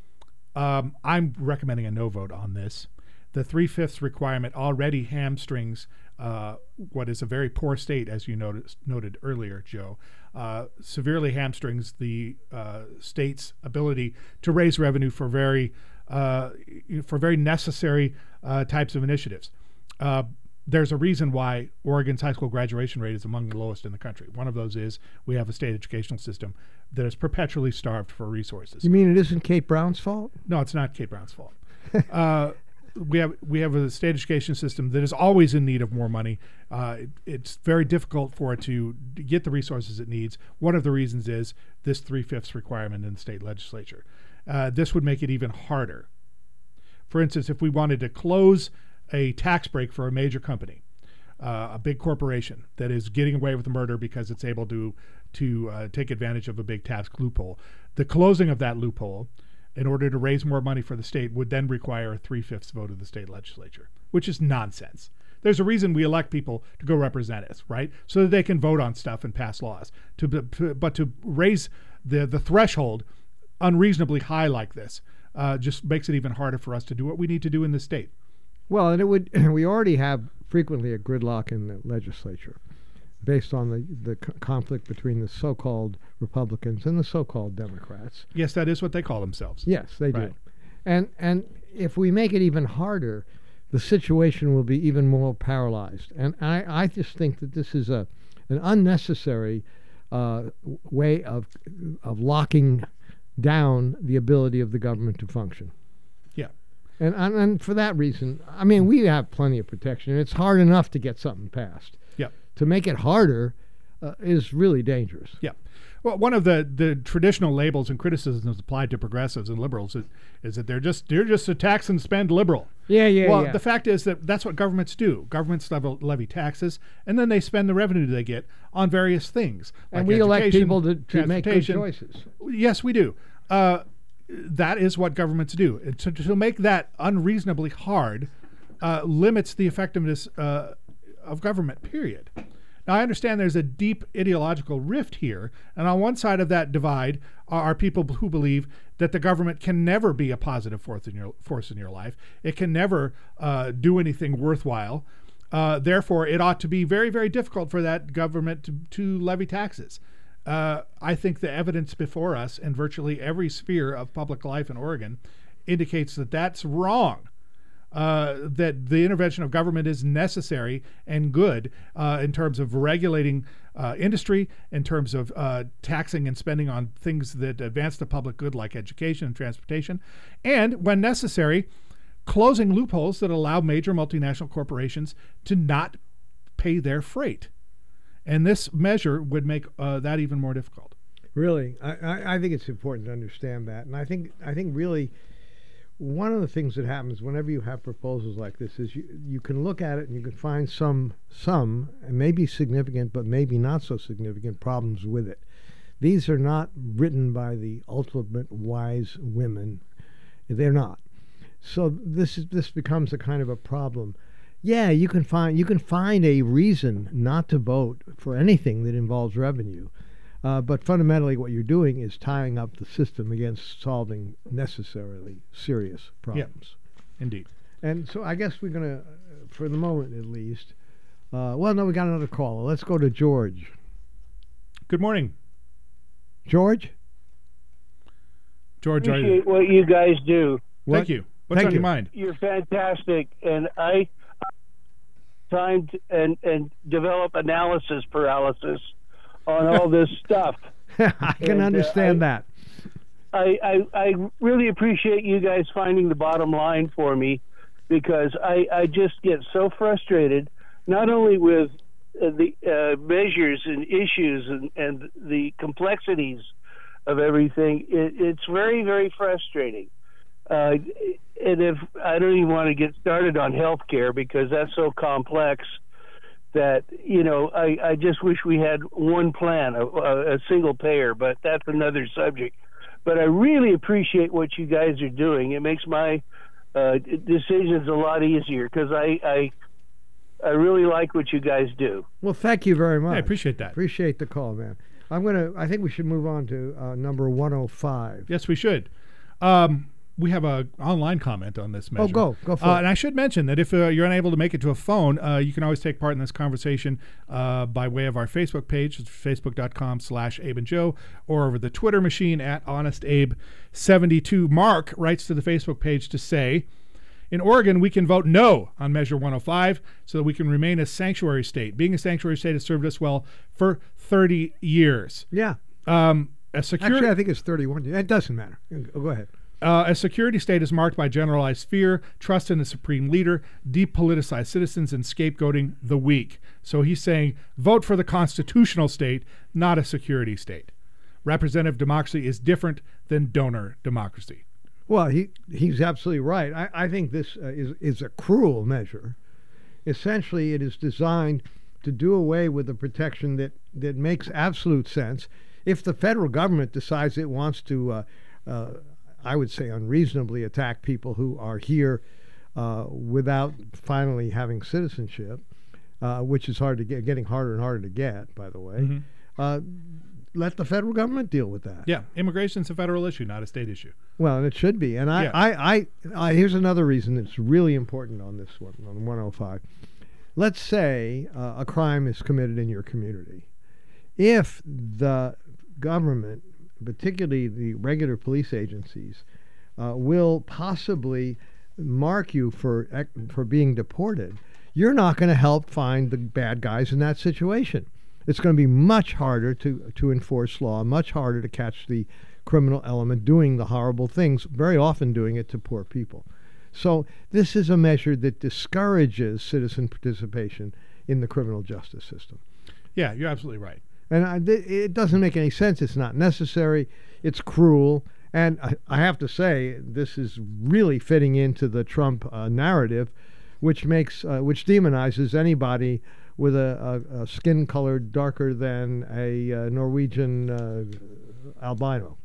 Um, I'm recommending a no vote on this. The three-fifths requirement already hamstrings uh, what is a very poor state, as you noticed, noted earlier, Joe, uh, severely hamstrings the uh, state's ability to raise revenue for very uh, for very necessary uh, types of initiatives. Uh, there's a reason why Oregon's high school graduation rate is among the lowest in the country. One of those is we have a state educational system that is perpetually starved for resources. You mean it isn't Kate Brown's fault? No, it's not Kate Brown's fault. uh, we have we have a state education system that is always in need of more money. Uh, it, it's very difficult for it to get the resources it needs. One of the reasons is this three-fifths requirement in the state legislature. Uh, this would make it even harder. For instance, if we wanted to close a tax break for a major company, uh, a big corporation that is getting away with murder because it's able to to uh, take advantage of a big tax loophole, the closing of that loophole in order to raise more money for the state would then require a three-fifths vote of the state legislature, which is nonsense. There's a reason we elect people to go represent us, right? So that they can vote on stuff and pass laws. To, to but to raise the the threshold unreasonably high like this uh, just makes it even harder for us to do what we need to do in the state. Well, and it would. We already have frequently a gridlock in the legislature, based on the the c- conflict between the so-called Republicans and the so-called Democrats. Yes, that is what they call themselves. Yes, they Right. do. And and if we make it even harder, the situation will be even more paralyzed. And I, I just think that this is a an unnecessary uh, w- way of of locking down the ability of the government to function. Yeah. And, and and for that reason, I mean, we have plenty of protection. And it's hard enough to get something passed. Yeah. To make it harder uh, is really dangerous. Yeah. Well, one of the, the traditional labels and criticisms applied to progressives and liberals is, is that they're just they're just a tax and spend liberal. Yeah, yeah, well, yeah. the fact is that that's what governments do. Governments level, levy taxes, and then they spend the revenue they get on various things. And like we elect education, people to, to make good transportation. choices. Yes, we do. Uh, that is what governments do. And to, to make that unreasonably hard uh, limits the effectiveness uh, of government, period. Now, I understand there's a deep ideological rift here, and on one side of that divide are people who believe that the government can never be a positive force in your, force in your life. It can never uh, do anything worthwhile. Uh, therefore, it ought to be very, very difficult for that government to, to levy taxes. Uh, I think the evidence before us in virtually every sphere of public life in Oregon indicates that that's wrong. Uh, that the intervention of government is necessary and good uh, in terms of regulating uh, industry, in terms of uh, taxing and spending on things that advance the public good like education and transportation, and when necessary, closing loopholes that allow major multinational corporations to not pay their freight. And this measure would make uh, that even more difficult. Really, I, I, I think it's important to understand that, and I think I think really one of the things that happens whenever you have proposals like this is you you can look at it and you can find some some and maybe significant but maybe not so significant problems with it. These are not written by the ultimate wise women; they're not. So this is this becomes a kind of a problem. Yeah, you can find you can find a reason not to vote for anything that involves revenue, uh, but fundamentally, what you're doing is tying up the system against solving necessarily serious problems. Yeah, indeed. And so, I guess we're gonna, uh, for the moment at least. Uh, well, no, we got another caller. Let's go to George. Good morning, George. George. Are you? Appreciate what you guys do. What? Thank you. What's Thank on you. your mind? You're fantastic, and I time to, and and develop analysis paralysis on all this stuff. I can And, uh, understand I- that. I, I I really appreciate you guys finding the bottom line for me, because I I just get so frustrated, not only with uh, the uh, measures and issues and and the complexities of everything. It, it's very very frustrating. Uh, and if I don't even want to get started on healthcare because that's so complex that, you know, I, I just wish we had one plan, a, a single payer, but that's another subject. But I really appreciate what you guys are doing. It makes my uh, decisions a lot easier because I, I I really like what you guys do. Well, thank you very much. I appreciate that. Appreciate the call, man. I'm gonna. I think we should move on to uh, number one oh five. Yes, we should. Um, we have a online comment on this measure. Oh, go. Go for uh, it. And I should mention that if uh, you're unable to make it to a phone, uh, you can always take part in this conversation uh, by way of our Facebook page. It's facebook.com slash Abe and Joe, or over the Twitter machine at Honest Abe seventy-two. Mark writes to the Facebook page to say, In Oregon, we can vote no on Measure one oh five so that we can remain a sanctuary state. Being a sanctuary state has served us well for thirty years. Yeah. Um, a security, Actually, I think it's thirty-one. It doesn't matter. Go ahead. Uh, a security state is marked by generalized fear, trust in the supreme leader, depoliticized citizens, and scapegoating the weak. So he's saying vote for the constitutional state, not a security state. Representative democracy is different than donor democracy. Well, he he's absolutely right. I, I think this uh, is, is a cruel measure. Essentially, it is designed to do away with the protection that, that makes absolute sense. If the federal government decides it wants to, uh, uh, I would say, unreasonably attack people who are here uh, without finally having citizenship, uh, which is hard to get, getting harder and harder to get, by the way, Mm-hmm. uh, let the federal government deal with that. Yeah, immigration's a federal issue, not a state issue. Well, and it should be. And I, Yeah. I, I, I, here's another reason it's really important on this one, on one oh five. Let's say uh, a crime is committed in your community. If the government, particularly the regular police agencies, uh, will possibly mark you for ec- for being deported, you're not going to help find the bad guys in that situation. It's going to be much harder to, to enforce law, much harder to catch the criminal element doing the horrible things, very often doing it to poor people. So this is a measure that discourages citizen participation in the criminal justice system. Yeah, you're absolutely right. And I, th- it doesn't make any sense. It's not necessary. It's cruel. And I, I have to say, this is really fitting into the Trump uh, narrative, which makes, uh, which demonizes anybody with a, a, a skin color darker than a uh, Norwegian uh, albino.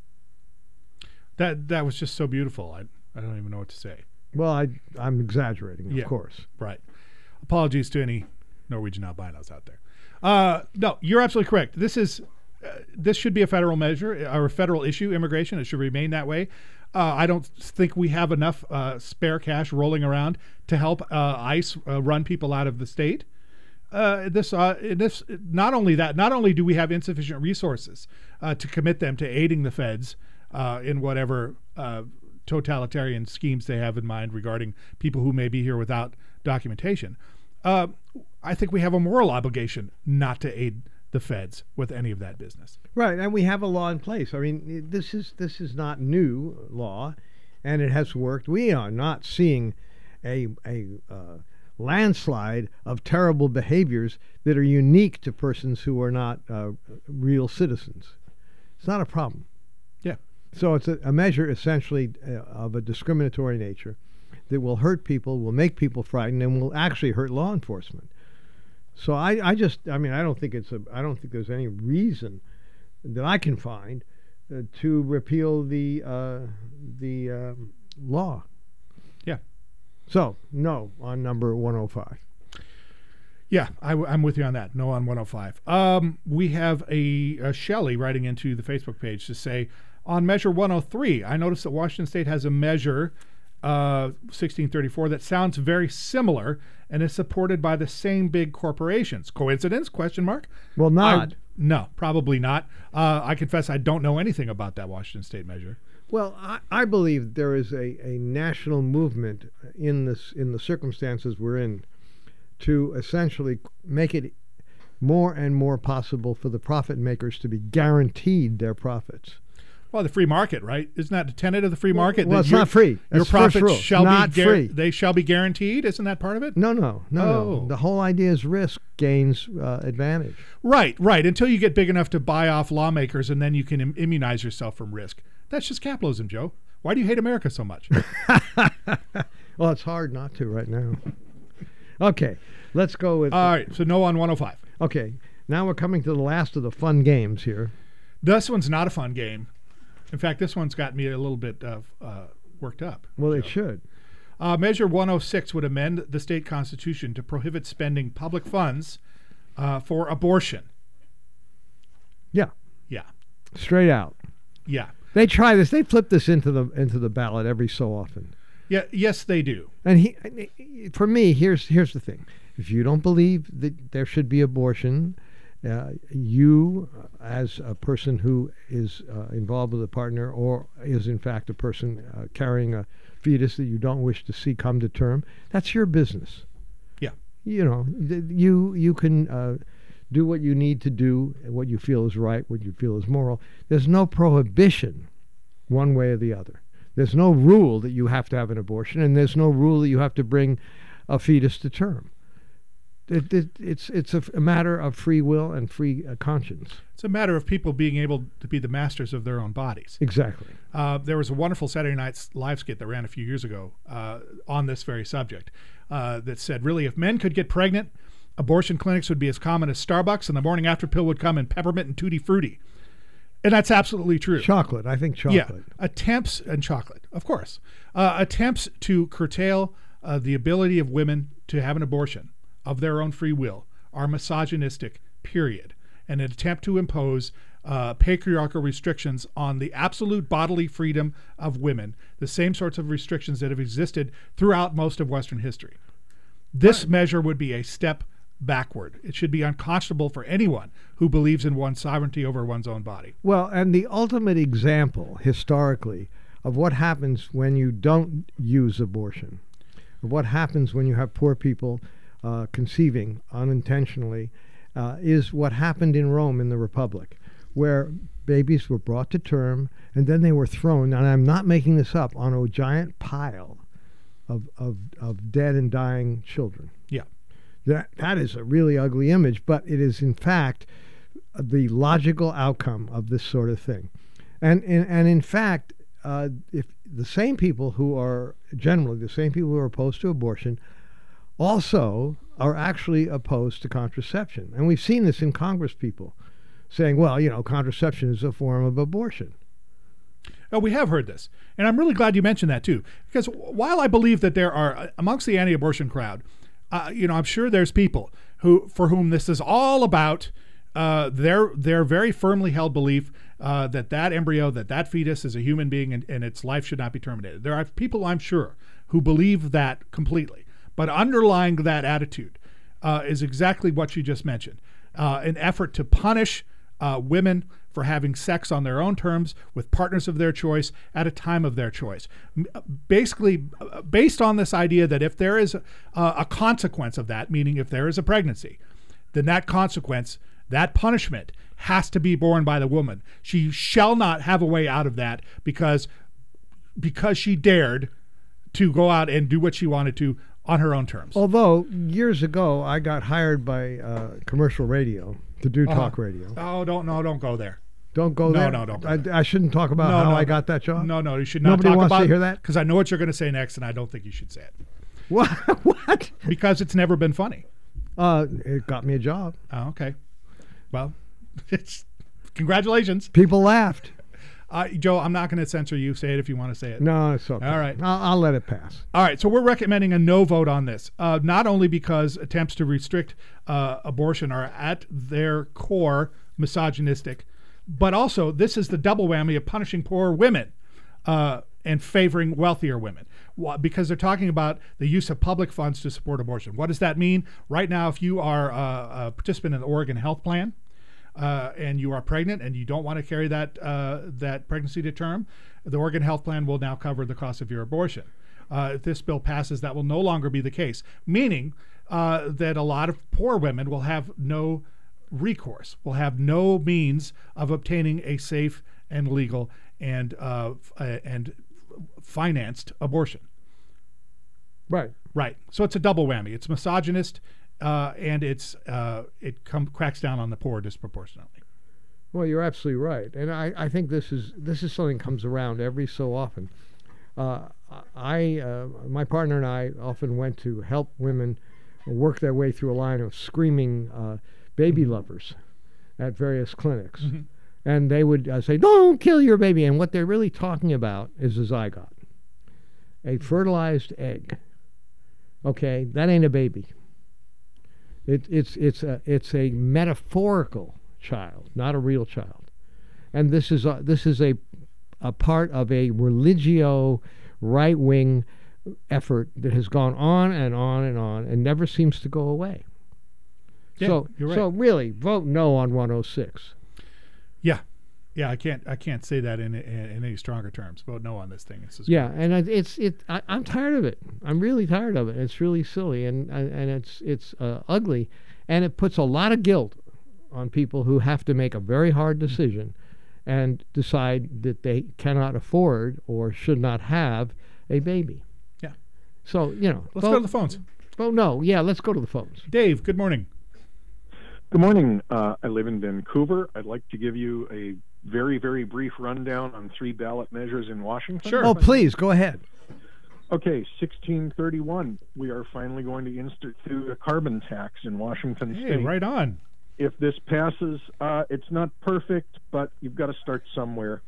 That that was just so beautiful. I I don't even know what to say. Well, I, I'm exaggerating, of Yeah. course. Right. Apologies to any Norwegian albinos out there. Uh, no, you're absolutely correct. This is uh, this should be a federal measure or a federal issue. Immigration. It should remain that way. Uh, I don't think we have enough uh, spare cash rolling around to help uh, ICE uh, run people out of the state. Uh, this, uh, this, not only that, not only do we have insufficient resources uh, to commit them to aiding the feds uh, in whatever uh, totalitarian schemes they have in mind regarding people who may be here without documentation. Uh, I think we have a moral obligation not to aid the feds with any of that business. Right, and we have a law in place. I mean, it- this is this is not new law, and it has worked. We are not seeing a a uh, landslide of terrible behaviors that are unique to persons who are not uh, real citizens. It's not a problem. Yeah. So it's a, a measure essentially uh, of a discriminatory nature that will hurt people, will make people frightened, and will actually hurt law enforcement. So I, I just, I mean, I don't think it's a, I don't think there's any reason that I can find uh, to repeal the uh, the um, law. Yeah. So no on number one oh five. Yeah, I, am with you on that. No on one oh five. Um, we have a, a Shelley writing into the Facebook page to say, on Measure one oh three, I noticed that Washington State has a measure, uh, sixteen thirty-four, that sounds very similar and is supported by the same big corporations. Coincidence? Question mark. Well, not. I, no, probably not. Uh, I confess I don't know anything about that Washington State measure. Well, I, I believe there is a, a national movement in this in the circumstances we're in to essentially make it more and more possible for the profit makers to be guaranteed their profits. Well, the free market, right? Isn't that the tenet of the free market? Well, that it's your- not free. Your That's the first profits rule. shall Not be free. They shall be guaranteed. Isn't that part of it? No, no, no, Oh. no. The whole idea is risk gains uh, advantage. Right, right. Until you get big enough to buy off lawmakers, and then you can im- immunize yourself from risk. That's just capitalism, Joe. Why do you hate America so much? Well, it's hard not to right now. Okay, let's go with. All right, so no on one oh five. Okay, now we're coming to the last of the fun games here. This one's not a fun game. In fact, this one's got me a little bit uh, uh, worked up. Well, it should. Uh, Measure one oh six would amend the state constitution to prohibit spending public funds uh, for abortion. Yeah, Yeah, straight out. yeah, They try this. They flip this into the into the ballot every so often. yeah. Yes, they do. And he, for me, here's here's the thing: if you don't believe that there should be abortion, uh, you, uh, as a person who is uh, involved with a partner, or is in fact a person uh, carrying a fetus that you don't wish to see come to term, that's your business. Yeah. You know, th- you you can uh, do what you need to do, what you feel is right, what you feel is moral. There's no prohibition one way or the other. There's no rule that you have to have an abortion, and there's no rule that you have to bring a fetus to term. It, it, it's it's a, a matter of free will and free uh, conscience. It's a matter of people being able to be the masters of their own bodies. Exactly. Uh, there was a wonderful Saturday Night Live skit that ran a few years ago uh, on this very subject uh, that said, really, if men could get pregnant, abortion clinics would be as common as Starbucks, and the morning after pill would come in peppermint and tutti frutti. And that's absolutely true. Chocolate. I think chocolate. Yeah. Attempts, and chocolate, of course. Uh, attempts to curtail uh, the ability of women to have an abortion of their own free will are misogynistic, period. And an attempt to impose uh, patriarchal restrictions on the absolute bodily freedom of women, the same sorts of restrictions that have existed throughout most of Western history. This right. measure would be a step backward. It should be unconscionable for anyone who believes in one's sovereignty over one's own body. Well, and the ultimate example, historically, of what happens when you don't use abortion, of what happens when you have poor people uh, conceiving unintentionally, uh, is what happened in Rome in the Republic, where babies were brought to term and then they were thrown, and I'm not making this up, on a giant pile of, of, of dead and dying children. Yeah. That that is a really ugly image, but it is in fact the logical outcome of this sort of thing. And and, and in fact, uh, if the same people who are generally the same people who are opposed to abortion also are actually opposed to contraception. And we've seen this in Congress people saying, well, you know, contraception is a form of abortion. Oh, we have heard this. And I'm really glad you mentioned that too. Because while I believe that there are, amongst the anti-abortion crowd, Uh, you know, I'm sure there's people who, for whom this is all about uh, their their very firmly held belief uh, that that embryo, that that fetus is a human being and, and its life should not be terminated. There are people, I'm sure, who believe that completely. But underlying that attitude uh, is exactly what you just mentioned, uh, an effort to punish uh, women for having sex on their own terms with partners of their choice at a time of their choice. Basically, based on this idea that if there is a, a consequence of that, meaning if there is a pregnancy, then that consequence, that punishment, has to be borne by the woman. She shall not have a way out of that because, because she dared to go out and do what she wanted to on her own terms. Although, years ago, I got hired by uh, commercial radio to do uh-huh. talk radio. Oh, don't no, don't go there. Don't go no, there. No, no, don't. Go I, there. I shouldn't talk about no, how no, I no. got that job. No, no, you should not Nobody talk wants about to it hear that because I know what you're going to say next, and I don't think you should say it. What? What? Because it's never been funny. Uh, it got me a job. Oh, okay. Well, it's congratulations. People laughed. Uh, Joe, I'm not going to censor you. Say it if you want to say it. No, it's okay. All right. I'll, I'll let it pass. All right. So we're recommending a no vote on this, uh, not only because attempts to restrict uh, abortion are at their core misogynistic, but also this is the double whammy of punishing poor women uh, and favoring wealthier women. Why? Because they're talking about the use of public funds to support abortion. What does that mean? Right now, if you are a, a participant in the Oregon Health Plan, Uh, and you are pregnant and you don't want to carry that uh, that pregnancy to term, the Oregon Health Plan will now cover the cost of your abortion. Uh, if this bill passes, that will no longer be the case, meaning uh, that a lot of poor women will have no recourse, will have no means of obtaining a safe and legal and uh, f- uh, and financed abortion. Right. Right. So it's a double whammy. It's misogynist. Uh, and it's uh, it come, cracks down on the poor disproportionately. Well, you're absolutely right, and I, I think this is this is something that comes around every so often. Uh, I uh, my partner and I often went to help women work their way through a line of screaming uh, baby mm-hmm. lovers at various clinics, mm-hmm. and they would uh, say, "Don't kill your baby," and what they're really talking about is a zygote, a fertilized egg. Okay, that ain't a baby. It, it's it's a it's a metaphorical child, not a real child, and this is a, this is a a part of a religio right wing effort that has gone on and on and on and never seems to go away. Yeah, so you're right. so really, vote no on one oh six. Yeah, Yeah, I can't. I can't say that in in, in any stronger terms. Vote no on this thing. This is yeah, and it- it's it. I, I'm tired of it. I'm really tired of it. It's really silly, and and and it's it's uh, ugly, and it puts a lot of guilt on people who have to make a very hard decision, and decide that they cannot afford or should not have a baby. Yeah. So you know, Let's vote, go to the phones. Oh no, yeah, let's go to the phones. Dave, good morning. Good morning. Uh, I live in Vancouver. I'd like to give you a very, very brief rundown on three ballot measures in Washington. Oh, please go ahead. Okay, sixteen thirty-one. We are finally going to institute a carbon tax in Washington Hey, State. right on. If this passes, uh, it's not perfect, but you've got to start somewhere.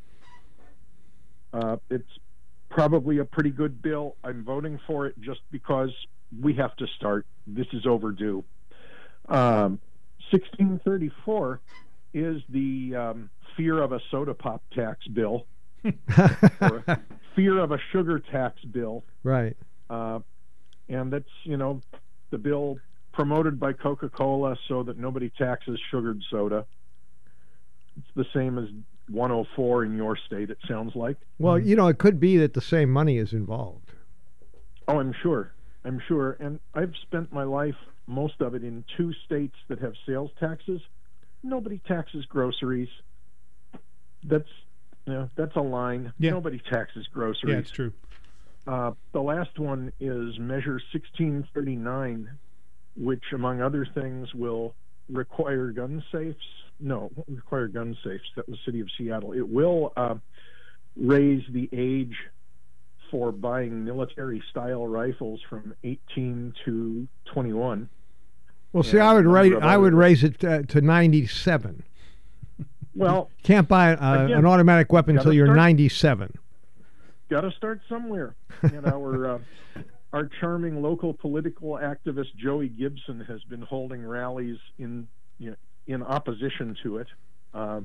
Uh, it's probably a pretty good bill. I'm voting for it just because we have to start. This is overdue. Um, sixteen thirty-four is the um, fear of a soda pop tax bill, or fear of a sugar tax bill. Right. Uh, and that's, you know, the bill promoted by Coca-Cola so that nobody taxes sugared soda. It's the same as one oh four in your state, it sounds like. Well, you know, it could be that the same money is involved. Oh, I'm sure. I'm sure. And I've spent my life, most of it, in two states that have sales taxes. Nobody taxes groceries. That's, you know, that's a line. Yeah. Nobody taxes groceries. Yeah, it's true. Uh, the last one is Measure sixteen thirty-nine, which, among other things, will require gun safes. No, won't require gun safes. That was City of Seattle. It will uh, raise the age for buying military-style rifles from eighteen to twenty-one. Well, see, I would rate I would raise it to, to ninety-seven. Well, can't buy uh, again, an automatic weapon until gotta you're start- ninety-seven. Got to start somewhere. And our uh, our charming local political activist Joey Gibson has been holding rallies in you know, in opposition to it. Uh,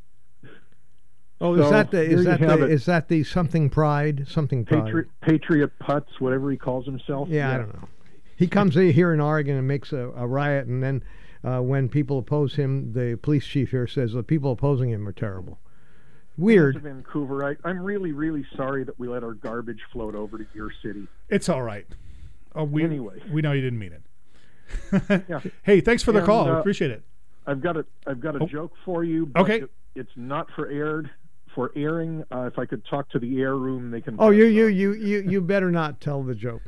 Oh, is so that the there is you that have the it. is that the something pride something pride? Patriot, Patriot Putz, whatever he calls himself. Yeah, I don't know. He comes here in Oregon and makes a, a riot, and then uh, when people oppose him, the police chief here says the people opposing him are terrible. Weird. To Vancouver, I, I'm really, really sorry that we let our garbage float over to your city. It's all right. Oh, we, Anyway. we know you didn't mean it. Yeah. Hey, thanks for the And, call. uh, Appreciate it. I've got a I've got a Oh. joke for you. But Okay. it- it's not for aired. For airing, uh, if I could talk to the air room, they can. Oh, you you you you you better not tell the joke.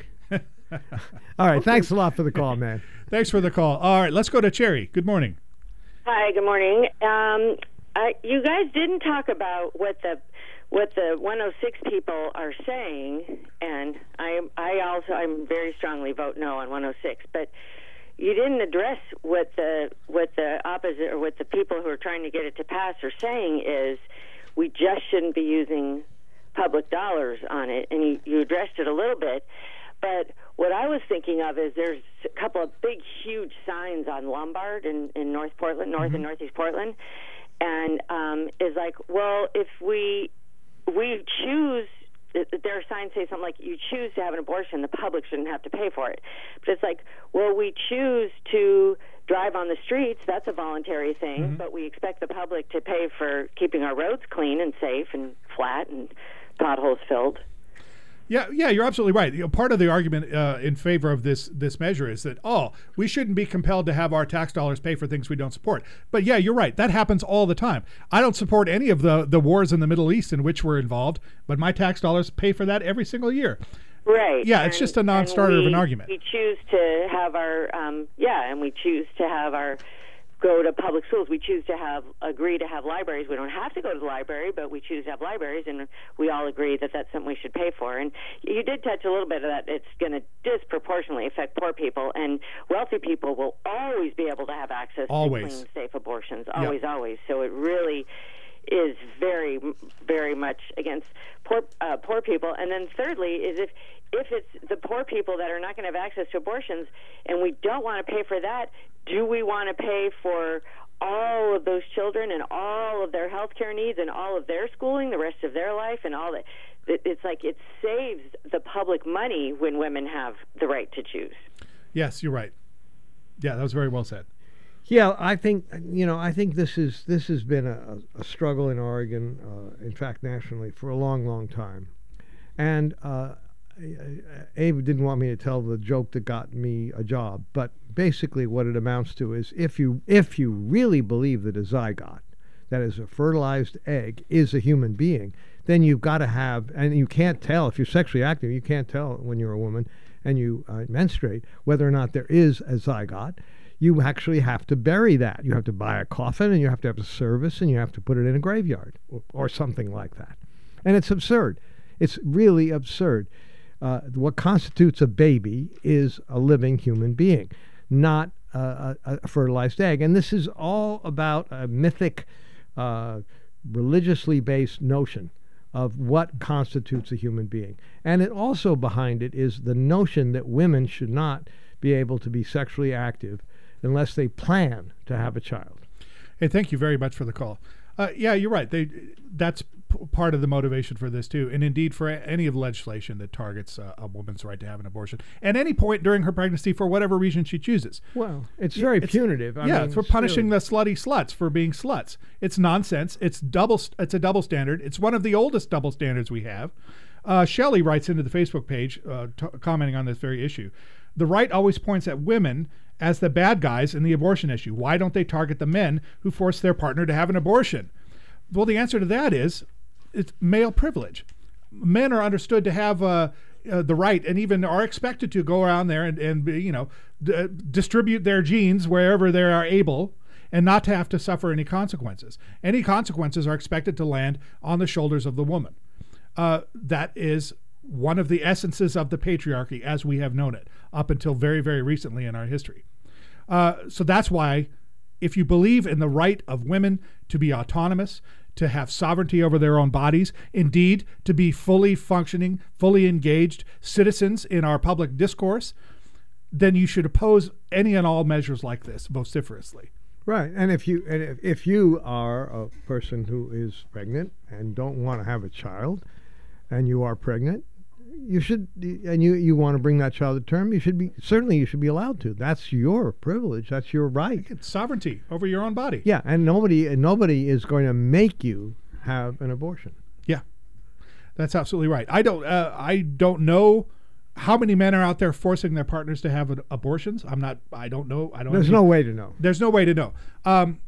All right, thanks a lot for the call, man. Thanks for the call. All right, let's go to Cherry. Good morning. Hi, good morning. Um, I, you guys didn't talk about what the what the one oh six people are saying, and I I also I'm very strongly vote no on one oh six, but you didn't address what the what the opposite or what the people who are trying to get it to pass are saying is we just shouldn't be using public dollars on it, and you, you addressed it a little bit. But what I was thinking of is there's a couple of big, huge signs on Lombard in, in North Portland, North and Northeast Portland, and um, is like, well, if we we choose, there are signs say something like, you choose to have an abortion, the public shouldn't have to pay for it. But it's like, well, we choose to drive on the streets, that's a voluntary thing, Mm-hmm. but we expect the public to pay for keeping our roads clean and safe and flat and potholes filled. Yeah, yeah, you're absolutely right. You know, part of the argument uh, in favor of this this measure is that, oh, we shouldn't be compelled to have our tax dollars pay for things we don't support. But yeah, you're right. That happens all the time. I don't support any of the, the wars in the Middle East in which we're involved, but my tax dollars pay for that every single year. Right. Yeah, it's And- just a non-starter and of an we- argument. We choose to have our, um, yeah, and we choose to have our, go to public schools. We choose to have, agree to have libraries. We don't have to go to the library, but we choose to have libraries, and we all agree that that's something we should pay for. And you did touch a little bit of that. It's going to disproportionately affect poor people, and wealthy people will always be able to have access Always. to clean, safe abortions. Yeah. Always, always. So it really is very, very much against poor uh, poor people. And then thirdly is if if it's the poor people that are not going to have access to abortions, and we don't want to pay for that, do we want to pay for all of those children and all of their health care needs and all of their schooling, the rest of their life, and all that? It's like it saves the public money when women have the right to choose. Yes, you're right. Yeah, that was very well said. Yeah, I think you know. I think this is this has been a, a struggle in Oregon, uh, in fact, nationally, for a long, long time. And uh, Abe didn't want me to tell the joke that got me a job, but basically, what it amounts to is if you if you really believe that a zygote, that is a fertilized egg, is a human being, then you've got to have, and you can't tell if you're sexually active, you can't tell when you're a woman and you uh, menstruate whether or not there is a zygote. You actually have to bury that. You have to buy a coffin, and you have to have a service, and you have to put it in a graveyard or, or something like that. And it's absurd. It's really absurd. Uh, what constitutes a baby is a living human being, not uh, a, a fertilized egg. And this is all about a mythic, uh, religiously based notion of what constitutes a human being. And it also behind it is the notion that women should not be able to be sexually active unless they plan to have a child. Hey, thank you very much for the call. Uh, yeah, you're right. They that's p- part of the motivation for this too, and indeed for a- any of the legislation that targets uh, a woman's right to have an abortion at any point during her pregnancy for whatever reason she chooses. Well, it's very it's, punitive. I yeah, mean, it's for it's punishing really... the slutty sluts for being sluts. It's nonsense. It's double. It's a double standard. It's one of the oldest double standards we have. Uh, Shelley writes into the Facebook page, uh, t- commenting on this very issue. The right always points at women as the bad guys in the abortion issue. Why don't they target the men who force their partner to have an abortion? Well, the answer to that is it's male privilege. Men are understood to have uh, uh, the right, and even are expected to go around there and, and you know, d- distribute their genes wherever they are able, and not to have to suffer any consequences. Any consequences are expected to land on the shoulders of the woman. Uh, that is one of the essences of the patriarchy as we have known it up until very, very recently in our history. Uh, so that's why if you believe in the right of women to be autonomous, to have sovereignty over their own bodies, indeed to be fully functioning, fully engaged citizens in our public discourse, then you should oppose any and all measures like this vociferously. Right, and if you and if, if you are a person who is pregnant and don't want to have a child, and you are pregnant, you should, and you, you want to bring that child to term, you should be, certainly you should be allowed to. That's your privilege. That's your right. It's sovereignty over your own body. Yeah, and nobody, nobody is going to make you have an abortion. Yeah, that's absolutely right. I don't, uh, I don't know how many men are out there forcing their partners to have an, abortions. I'm not, I don't know. I don't. There's no way to know. There's no way to know. Um,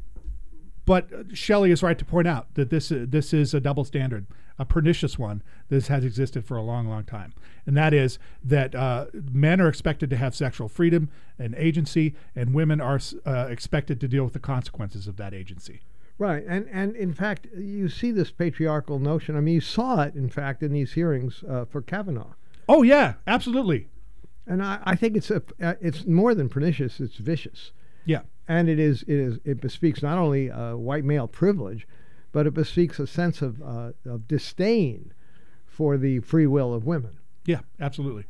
but Shelley is right to point out that this, uh, this is a double standard, a pernicious one that has existed for a long, long time. And that is that uh, men are expected to have sexual freedom and agency, and women are uh, expected to deal with the consequences of that agency. Right. And, and in fact, you see this patriarchal notion. I mean, you saw it, in fact, in these hearings uh, for Kavanaugh. Oh, yeah, absolutely. And I, I think it's a, uh, it's more than pernicious, it's vicious. Yeah. And it is it is it bespeaks not only uh, white male privilege, but it bespeaks a sense of uh, of disdain for the free will of women. Yeah, absolutely.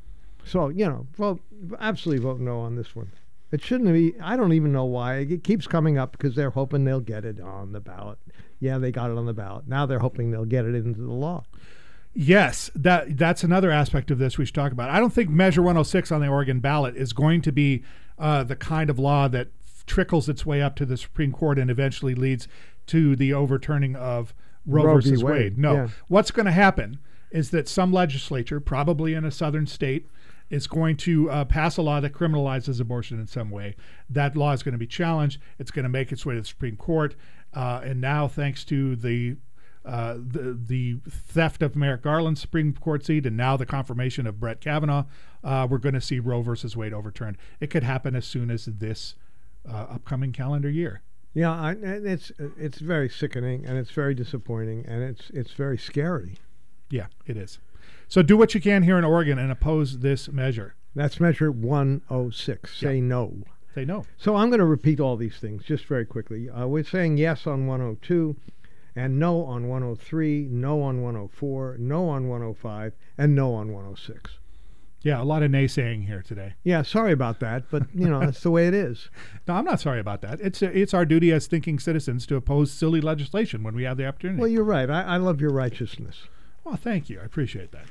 So you know, vote absolutely vote no on this one. It shouldn't be. I don't even know why it keeps coming up, because they're hoping they'll get it on the ballot. Yeah, they got it on the ballot. Now they're hoping they'll get it into the law. Yes, that that's another aspect of this we should talk about. I don't think Measure one oh six on the Oregon ballot is going to be uh, the kind of law that f- trickles its way up to the Supreme Court and eventually leads to the overturning of Roe, Roe versus v. Wade. Wade. No, Yeah. What's going to happen is that some legislature, probably in a southern state, is going to uh, pass a law that criminalizes abortion in some way. That law is going to be challenged. It's going to make its way to the Supreme Court. Uh, and now, thanks to the Uh, the the theft of Merrick Garland's Supreme Court seat, and now the confirmation of Brett Kavanaugh, uh, we're going to see Roe versus Wade overturned. It could happen as soon as this uh, upcoming calendar year. Yeah, I, it's it's very sickening, and it's very disappointing, and it's it's very scary. Yeah, it is. So do what you can here in Oregon and oppose this measure. That's Measure one oh six. Say Yeah. no. Say no. So I'm going to repeat all these things just very quickly. Uh, we're saying yes on one oh two. And no on one oh three, no on one oh four, no on one oh five, and no on one oh six. Yeah, a lot of naysaying here today. Yeah, sorry about that, but, you know, that's the way it is. No, I'm not sorry about that. It's it's our duty as thinking citizens to oppose silly legislation when we have the opportunity. Well, you're right. I, I love your righteousness. Well, thank you. I appreciate that.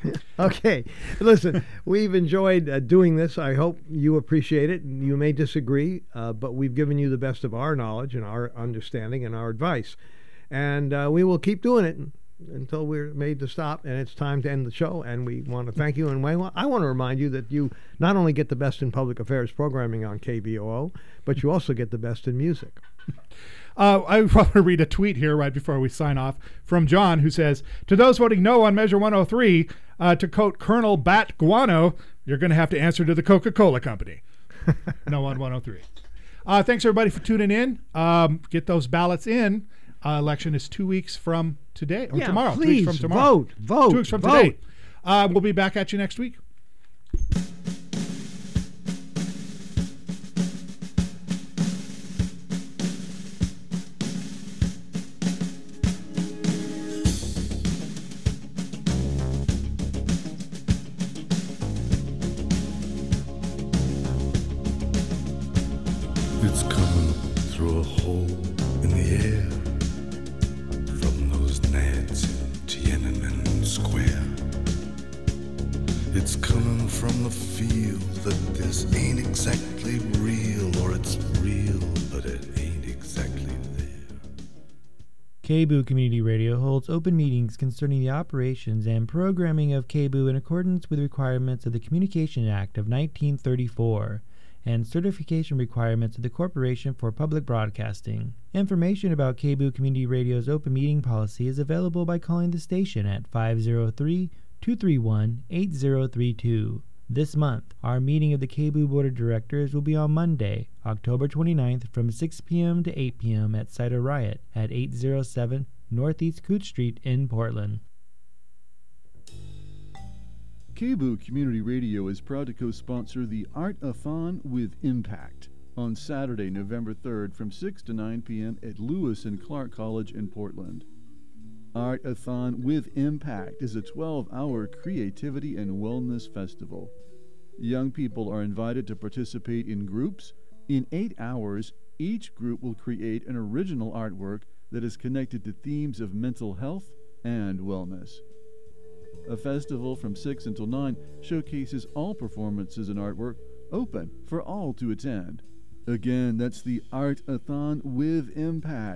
Okay, listen, we've enjoyed uh, doing this. I hope you appreciate it. You may disagree, uh, but we've given you the best of our knowledge and our understanding and our advice. And uh, we will keep doing it until we're made to stop, and it's time to end the show. And we want to thank you. And we want, I want to remind you that you not only get the best in public affairs programming on K B O O, but you also get the best in music. Uh, I want to read a tweet here right before we sign off from John, who says, to those voting no on Measure one oh three, uh, to quote Colonel Bat Guano, you're going to have to answer to the Coca-Cola Company. No on one oh three. Uh, thanks, everybody, for tuning in. Um, get those ballots in. Uh, election is two weeks from today, or yeah, tomorrow. Please two weeks from tomorrow. vote, vote, Two weeks from vote. today. Uh, we'll be back at you next week. It's coming through a hole in the air from those nads in Tiananmen Square. It's coming from the feel that this ain't exactly real, or it's real, but it ain't exactly there. K B O O Community Radio holds open meetings concerning the operations and programming of K B O O in accordance with requirements of the Communication Act of nineteen thirty-four. And certification requirements of the Corporation for Public Broadcasting. Information about K B O O Community Radio's open meeting policy is available by calling the station at five oh three, two three one, eight oh three two. This month, our meeting of the K B O O Board of Directors will be on Monday, October twenty-ninth from six p.m. to eight p.m. at Site of Riot at eight oh seven Northeast Coote Street in Portland. K B O O Community Radio is proud to co-sponsor the Art-a-thon with Impact on Saturday, November third from six to nine p.m. at Lewis and Clark College in Portland. Art-a-thon with Impact is a twelve-hour creativity and wellness festival. Young people are invited to participate in groups. In eight hours, each group will create an original artwork that is connected to themes of mental health and wellness. A festival from six until nine showcases all performances and artwork, open for all to attend. Again, that's the Art-a-thon with Impact.